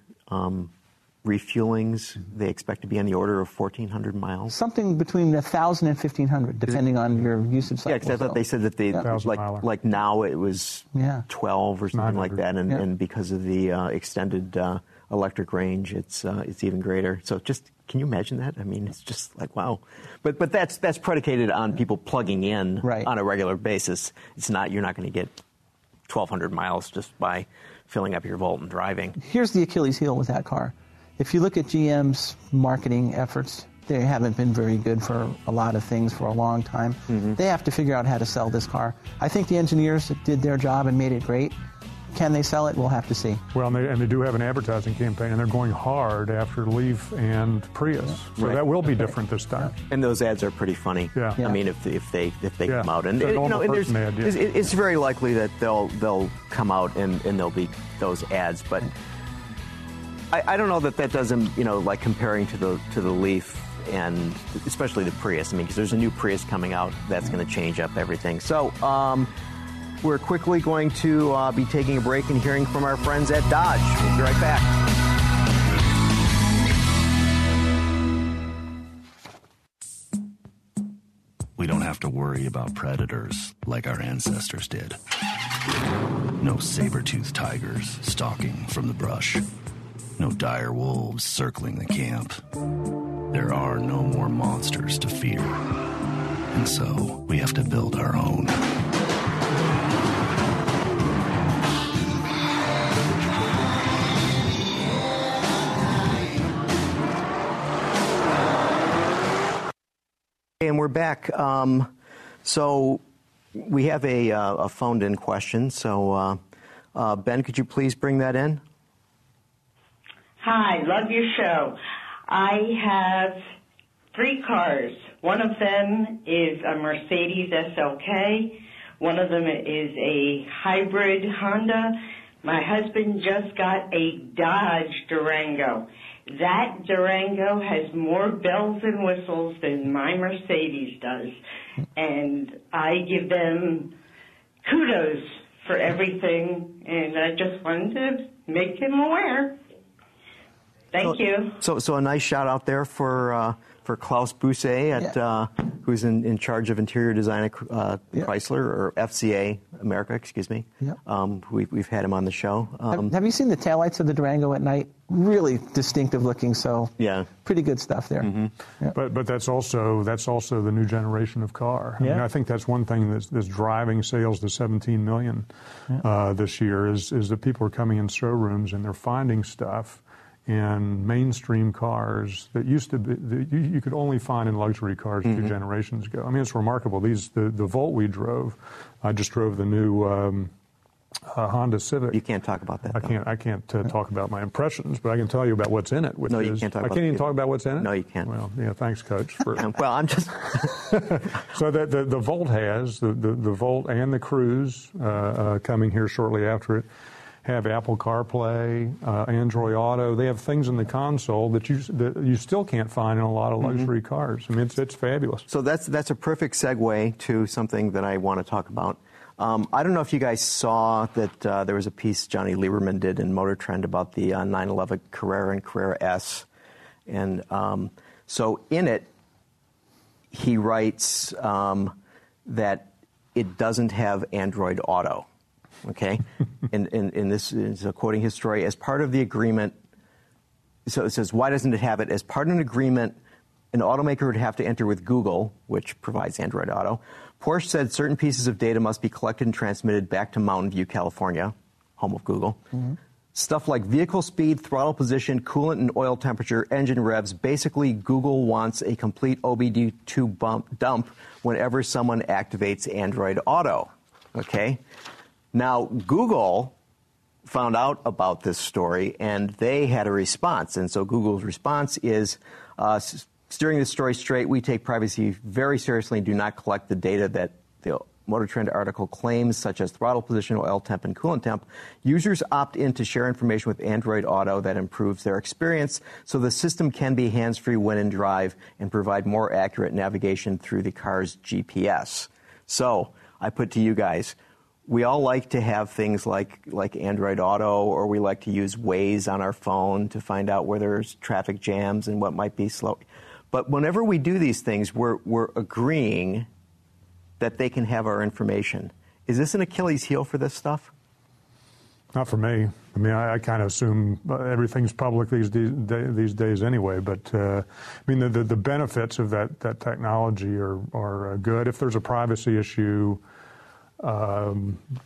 refuelings, they expect to be on the order of 1,400 miles. Something between 1,000 and 1,500, depending on your usage cycle. Yeah, because I thought they said that they like now it was 12 or something like that, and because of the extended electric range, it's even greater. So just can you imagine that? I mean, it's just like wow. But that's predicated on people plugging in on a regular basis. It's not you're not going to get 1,200 miles just by filling up your Volt and driving. Here's the Achilles heel with that car. If you look at GM's marketing efforts, they haven't been very good for a lot of things for a long time. Mm-hmm. They have to figure out how to sell this car. I think the engineers did their job and made it great. Can they sell it? We'll have to see. Well, and they do have an advertising campaign, and they're going hard after Leaf and Prius. So that will be different this time. And those ads are pretty funny. Yeah. I mean, if they come out, and it's very likely that they'll come out and there'll be those ads. But I don't know that doesn't like comparing to the Leaf and especially the Prius. I mean, because there's a new Prius coming out that's going to change up everything. So. We're quickly going to be taking a break and hearing from our friends at Dodge. We'll be right back. We don't have to worry about predators like our ancestors did. No saber-toothed tigers stalking from the brush. No dire wolves circling the camp. there are no more monsters to fear. And so we have to build our own. And we're back. So we have a phoned-in question. So, Ben, could you please bring that in? Hi, love your show. I have 3 cars. One of them is a Mercedes SLK. One of them is a hybrid Honda. My husband just got a Dodge Durango. That Durango has more bells and whistles than my Mercedes does. And I give them kudos for everything, and I just wanted to make him aware. Thank you. So a nice shout out there for Klaus Bousset at who's in charge of interior design at Chrysler, or FCA America, excuse me. Yep. We've had him on the show. Have you seen the taillights of the Durango at night? Really distinctive looking. So pretty good stuff there. Mm-hmm. Yep. But that's also the new generation of car. I mean, I think that's one thing that's driving sales to 17 million this year is that people are coming in showrooms and they're finding stuff in mainstream cars that used to be you could only find in luxury cars 2 generations ago. I mean, it's remarkable. The Volt we drove, I just drove the new Honda Civic. You can't talk about that. I can't talk about my impressions, but I can tell you about what's in it. No, you can't talk about it. I can't even talk about what's in it? No, you can't. Well, yeah, thanks, Coach. Well, I'm just... So the Volt has, the Volt and the Cruise coming here shortly after it, have Apple CarPlay, Android Auto. They have things in the console that you still can't find in a lot of luxury cars. I mean, it's fabulous. So that's a perfect segue to something that I want to talk about. I don't know if you guys saw that there was a piece Johnny Lieberman did in Motor Trend about the 911 Carrera and Carrera S. And so in it, he writes that it doesn't have Android Auto. Okay, and this is quoting his story. As part of the agreement, so it says, why doesn't it have it? As part of an agreement, an automaker would have to enter with Google, which provides Android Auto. Porsche said certain pieces of data must be collected and transmitted back to Mountain View, California, home of Google. Stuff like vehicle speed, throttle position, coolant and oil temperature, engine revs. Basically, Google wants a complete OBD2 dump whenever someone activates Android Auto. Okay? Now, Google found out about this story, and they had a response. And so Google's response is, steering this story straight, we take privacy very seriously and do not collect the data that the Motor Trend article claims, such as throttle position, oil temp, and coolant temp. Users opt in to share information with Android Auto that improves their experience, so the system can be hands-free when in drive and provide more accurate navigation through the car's GPS. So I put to you guys, we all like to have things like Android Auto, or we like to use Waze on our phone to find out where there's traffic jams and what might be slow. But whenever we do these things, we're agreeing that they can have our information. Is this an Achilles heel for this stuff? Not for me. I mean, I kind of assume everything's public these days anyway. But I mean, the benefits of that technology are good. If there's a privacy issue, there'll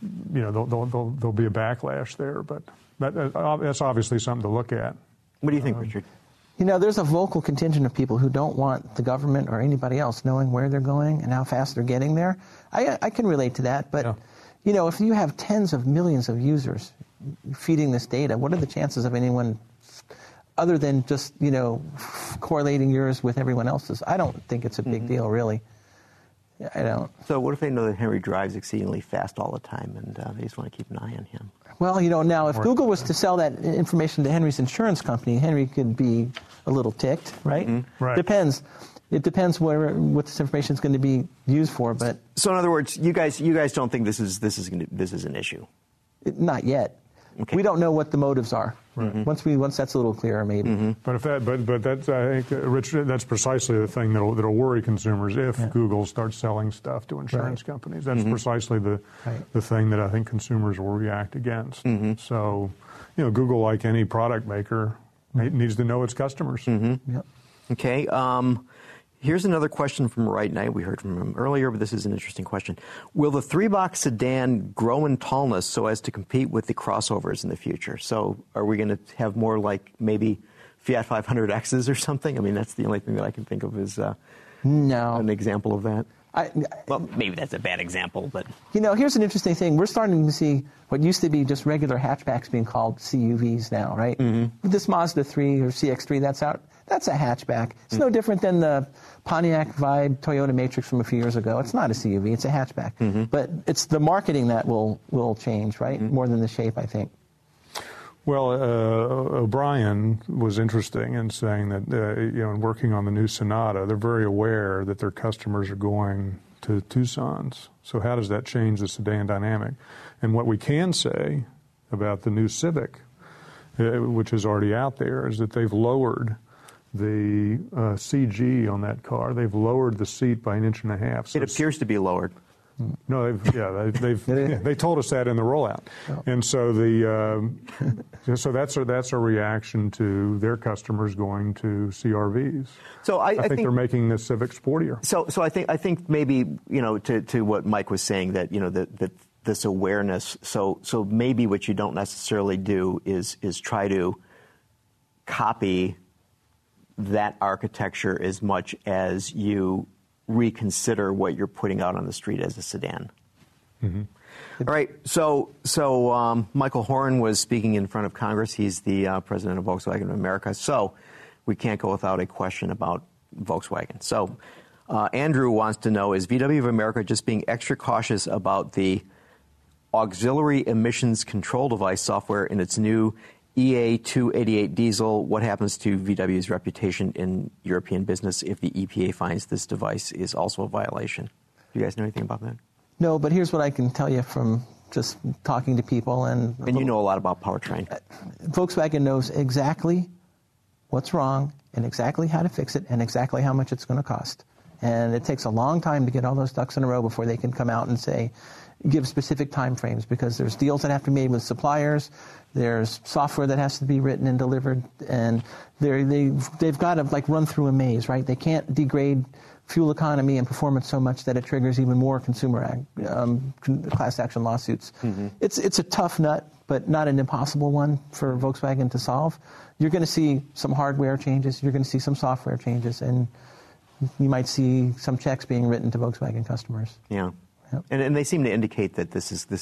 be a backlash there. But that's obviously something to look at. What do you think, Richard? There's a vocal contingent of people who don't want the government or anybody else knowing where they're going and how fast they're getting there. I can relate to that. But, if you have tens of millions of users feeding this data, what are the chances of anyone other than just, correlating yours with everyone else's? I don't think it's a big deal, really. I don't. So what if they know that Henry drives exceedingly fast all the time and they just want to keep an eye on him? Well, now if Google was to sell that information to Henry's insurance company, Henry could be a little ticked, right? Right. Depends. It depends what this information is going to be used for. But so in other words, you guys don't think this is an issue? Not yet. Okay. We don't know what the motives are. Right. Once that's a little clearer, maybe. But that's, I think, Richard, that's precisely the thing that'll worry consumers if Google starts selling stuff to insurance companies. That's precisely the thing that I think consumers will react against. So, Google, like any product maker, needs to know its customers. Yep. Okay. Here's another question from Wright Knight. We heard from him earlier, but this is an interesting question. Will the 3-box sedan grow in tallness so as to compete with the crossovers in the future? So are we going to have more like maybe Fiat 500Xs or something? I mean, that's the only thing that I can think of as an example of that. Well, maybe that's a bad example, but... here's an interesting thing. We're starting to see what used to be just regular hatchbacks being called CUVs now, right? Mm-hmm. This Mazda 3 or CX-3, that's a hatchback. It's no different than the Pontiac Vibe Toyota Matrix from a few years ago. It's not a CUV, it's a hatchback. Mm-hmm. But it's the marketing that will change, right? Mm-hmm. More than the shape, I think. Well, O'Brien was interesting in saying that, in working on the new Sonata, they're very aware that their customers are going to Tucson's. So how does that change the sedan dynamic? And what we can say about the new Civic, which is already out there, is that they've lowered the CG on that car. They've lowered the seat by 1.5 inches. So it appears to be lowered. No, they told us that in the rollout, and so so that's a reaction to their customers going to CRVs. So I think they're making the Civic sportier. So I think maybe to what Mike was saying, that that this awareness. So maybe what you don't necessarily do is try to copy that architecture as much as you reconsider what you're putting out on the street as a sedan. Mm-hmm. All right. So Michael Horn was speaking in front of Congress. He's the president of Volkswagen of America. So we can't go without a question about Volkswagen. So Andrew wants to know, is VW of America just being extra cautious about the auxiliary emissions control device software in its new EA288 diesel? What happens to VW's reputation in European business if the EPA finds this device is also a violation? Do you guys know anything about that? No, but here's what I can tell you from just talking to people. And you know a lot about powertrain. Volkswagen knows exactly what's wrong and exactly how to fix it and exactly how much it's going to cost. And it takes a long time to get all those ducks in a row before they can come out and give specific time frames, because there's deals that have to be made with suppliers, there's software that has to be written and delivered, and they've got to run through a maze, right? They can't degrade fuel economy and performance so much that it triggers even more consumer class action lawsuits. Mm-hmm. It's a tough nut, but not an impossible one for Volkswagen to solve. You're going to see some hardware changes, you're going to see some software changes, and you might see some checks being written to Volkswagen customers. Yeah. Yep. And they seem to indicate that this is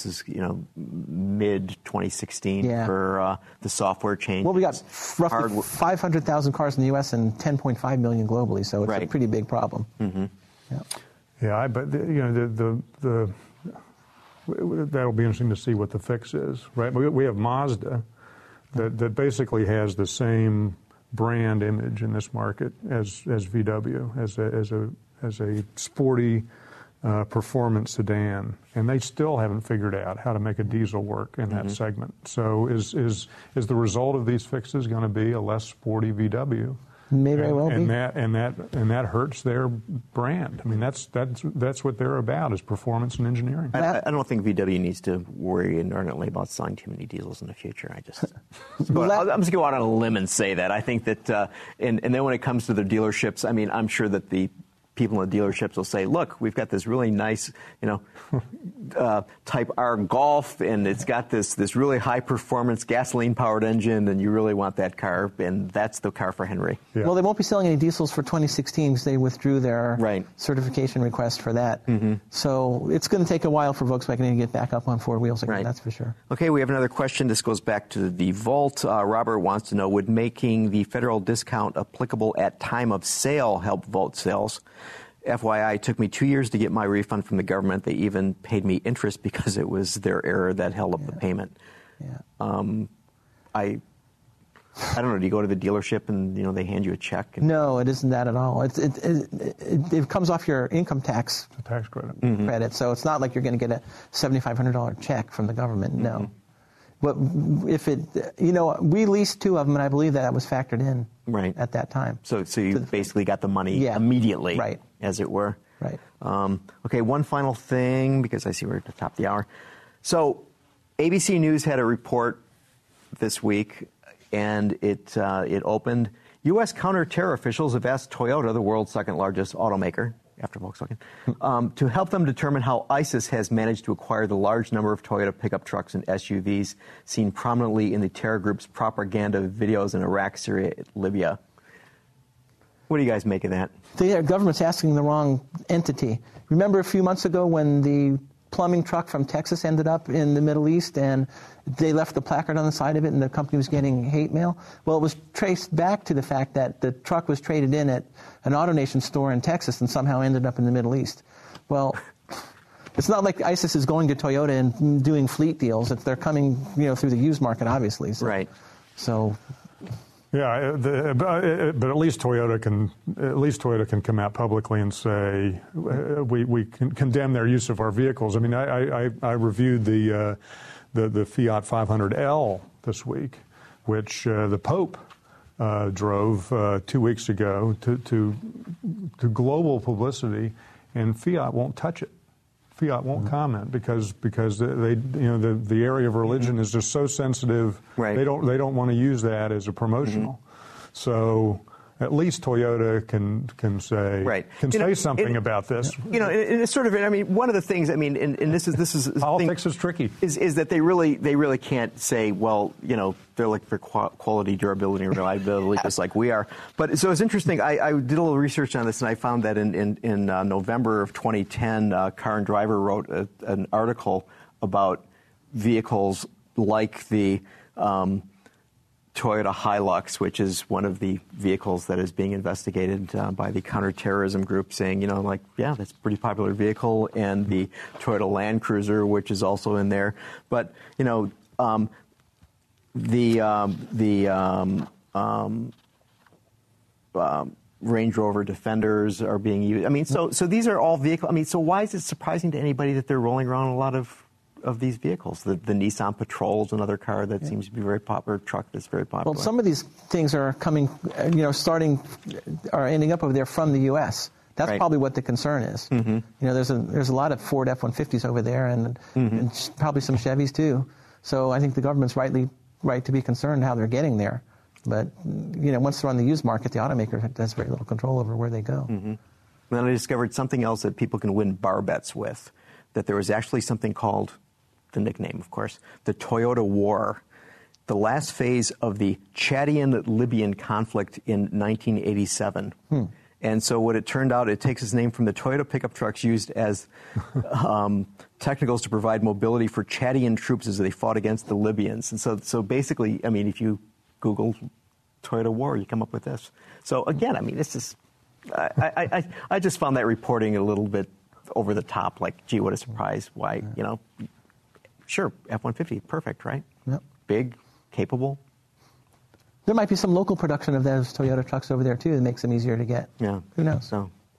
mid 2016 for the software change. Well, we got roughly 500,000 cars in the U.S. and 10.5 million globally, so it's a pretty big problem. Mm-hmm. Yeah, but that'll be interesting to see what the fix is, right? We have Mazda that basically has the same brand image in this market as VW, as a sporty performance sedan, and they still haven't figured out how to make a diesel work in that segment. So is the result of these fixes going to be a less sporty VW? Maybe it will be. And that hurts their brand. I mean, that's what they're about, is performance and engineering. I don't think VW needs to worry inordinately about selling too many diesels in the future. I'm just going to go out on a limb and say that. I think that, and then when it comes to their dealerships, I mean, I'm sure that the people in the dealerships will say, look, we've got this really nice, Type R Golf, and it's got this really high-performance gasoline-powered engine, and you really want that car, and that's the car for Henry. Yeah. Well, they won't be selling any diesels for 2016 because they withdrew their certification request for that. Mm-hmm. So it's going to take a while for Volkswagen to get back up on four wheels again, that's for sure. Okay, we have another question. This goes back to the Volt. Robert wants to know, would making the federal discount applicable at time of sale help Volt sales? FYI, it took me 2 years to get my refund from the government. They even paid me interest because it was their error that held up the payment. Yeah. I don't know. Do you go to the dealership and they hand you a check? No, it isn't that at all. It comes off your income tax credit. Mm-hmm. Credit. So it's not like you're going to get a $7,500 check from the government. No. Mm-hmm. But if we leased two of them, and I believe that was factored in at that time. So you basically got the money immediately, as it were. Right. Okay, one final thing, because I see we're at the top of the hour. So ABC News had a report this week, and it opened. U.S. counter-terror officials have asked Toyota, the world's second-largest automaker, after Volkswagen, to help them determine how ISIS has managed to acquire the large number of Toyota pickup trucks and SUVs seen prominently in the terror group's propaganda videos in Iraq, Syria, and Libya. What do you guys make of that? The government's asking the wrong entity. Remember a few months ago when the plumbing truck from Texas ended up in the Middle East and they left the placard on the side of it and the company was getting hate mail? Well, it was traced back to the fact that the truck was traded in at an AutoNation store in Texas and somehow ended up in the Middle East. Well, it's not like ISIS is going to Toyota and doing fleet deals. They're coming, through the used market, obviously. So, right. So. Yeah, but at least Toyota can come out publicly and say we can condemn their use of our vehicles. I mean, I reviewed the Fiat 500L this week, which the Pope drove 2 weeks ago to global publicity, and Fiat won't touch it. Fiat won't comment because they the area of religion is just so sensitive. Right. They don't want to use that as a promotional. So at least Toyota can say say something about this. It's sort of. I mean, one of the things. I mean, and this is politics is tricky. Is that they really can't say, well, they're looking for quality, durability, and reliability, just like we are. But so it's interesting. I did a little research on this, and I found that in November of 2010, Car and Driver wrote an article about vehicles like the Toyota Hilux, which is one of the vehicles that is being investigated by the counterterrorism group, saying, that's a pretty popular vehicle, and the Toyota Land Cruiser, which is also in there. But, Range Rover Defenders are being used. I mean, so these are all vehicles. I mean, so why is it surprising to anybody that they're rolling around a lot of these vehicles? The Nissan Patrol is another car that seems to be very popular, truck that's very popular. Well, some of these things are coming, are ending up over there from the U.S. That's probably what the concern is. Mm-hmm. There's a lot of Ford F-150s over there and probably some Chevys too. So I think the government's right to be concerned how they're getting there. But, once they're on the used market, the automaker has very little control over where they go. Mm-hmm. Then I discovered something else that people can win bar bets with, that there was actually something called, the nickname, of course, the Toyota War, the last phase of the Chadian-Libyan conflict in 1987. And so what it turned out, it takes its name from the Toyota pickup trucks used as technicals to provide mobility for Chadian troops as they fought against the Libyans. And so basically, I mean, if you Google Toyota War, you come up with this. So again, I mean, this is, I just found that reporting a little bit over the top, like, gee, what a surprise. Why, sure, F-150, perfect, right? Yep. Big, capable. There might be some local production of those Toyota trucks over there, too, that makes them easier to get. Yeah. Who knows?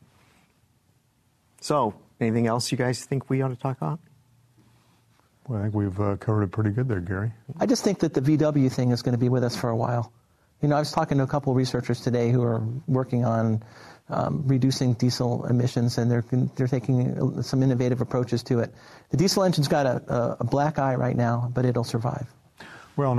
So anything else you guys think we ought to talk about? Well, I think we've covered it pretty good there, Gary. I just think that the VW thing is going to be with us for a while. I was talking to a couple of researchers today who are working on reducing diesel emissions, and they're taking some innovative approaches to it. The diesel engine's got a black eye right now, but it'll survive. Well,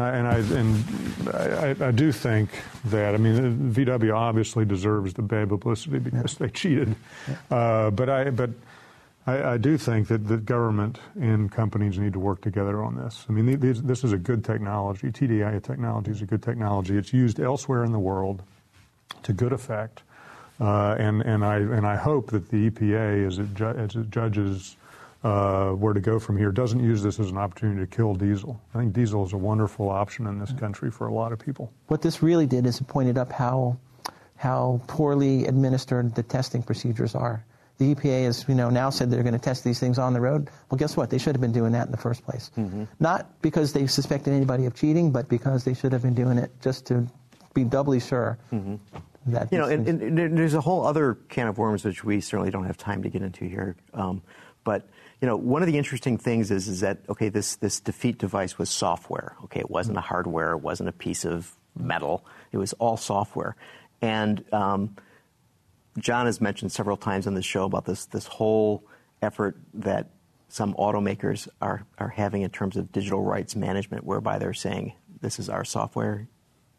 I do think that, I mean, VW obviously deserves the bad publicity because they cheated, but I do think that the government and companies need to work together on this. I mean, this is a good technology. TDI technology is a good technology. It's used elsewhere in the world to good effect, and I hope that the EPA, as it judges where to go from here, doesn't use this as an opportunity to kill diesel. I think diesel is a wonderful option in this country for a lot of people. What this really did is it pointed up how poorly administered the testing procedures are. The EPA has, now said they're going to test these things on the road. Well, guess what? They should have been doing that in the first place. Mm-hmm. Not because they suspected anybody of cheating, but because they should have been doing it just to be doubly sure. Mm-hmm. That and there's a whole other can of worms which we certainly don't have time to get into here. But one of the interesting things is that, okay, this defeat device was software. Okay, it wasn't a hardware, it wasn't a piece of metal. It was all software, and John has mentioned several times on the show about this whole effort that some automakers are having in terms of digital rights management, whereby they're saying, this is our software,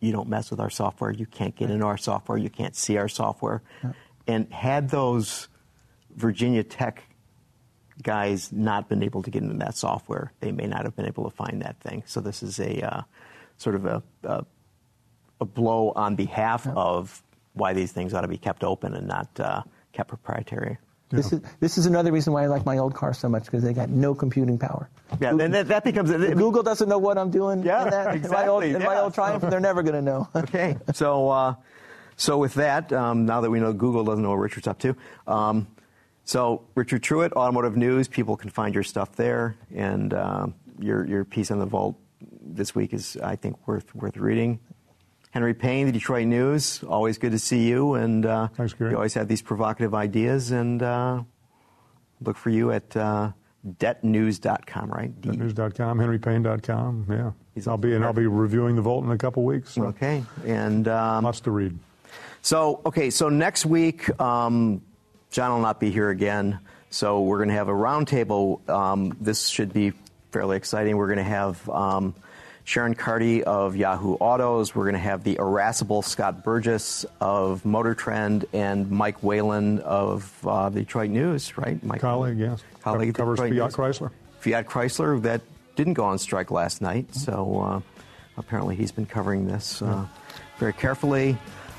you don't mess with our software, you can't get into our software, you can't see our software. Yeah. And had those Virginia Tech guys not been able to get into that software, they may not have been able to find that thing. So this is a sort of a blow on behalf of why these things ought to be kept open and not kept proprietary. This is another reason why I like my old car so much, because they got no computing power. Yeah, then that becomes... Google doesn't know what I'm doing. Yeah, exactly. In my old Triumph, they're never going to know. Okay, so with that, now that we know Google doesn't know what Richard's up to, so Richard Truitt, Automotive News, people can find your stuff there, and your piece on the Vault this week is, I think, worth reading. Henry Payne, the Detroit News, always good to see you, and thanks, Gary. You always have these provocative ideas, and look for you at debtnews.com, right? Debtnews.com, henrypayne.com, yeah. I'll be reviewing the Vault in a couple weeks. So. Okay, and lots to read. So next week, John will not be here again, so we're going to have a roundtable. This should be fairly exciting. We're going to have Sharon Carty of Yahoo Autos. We're going to have the irascible Scott Burgess of Motor Trend and Mike Whalen of the Detroit News, right? Mike colleague, yes. Colleague covers Fiat Chrysler. Fiat Chrysler, that didn't go on strike last night, so apparently he's been covering this very carefully.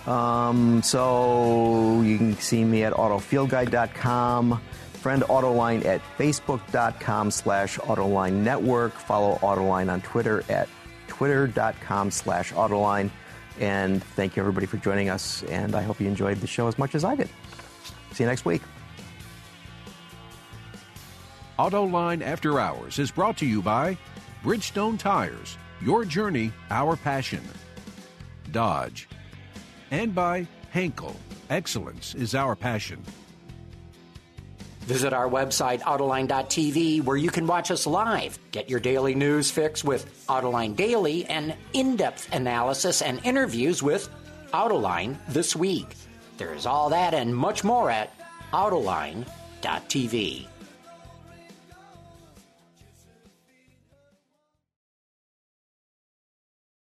So you can see me at autofieldguide.com. Friend Autoline at facebook.com/Autoline Network. Follow Autoline on Twitter at twitter.com/Autoline. And thank you, everybody, for joining us. And I hope you enjoyed the show as much as I did. See you next week. Autoline After Hours is brought to you by Bridgestone Tires. Your journey, our passion. Dodge. And by Henkel. Excellence is our passion. Visit our website, Autoline.tv, where you can watch us live. Get your daily news fix with Autoline Daily and in-depth analysis and interviews with Autoline This Week. There's all that and much more at Autoline.tv.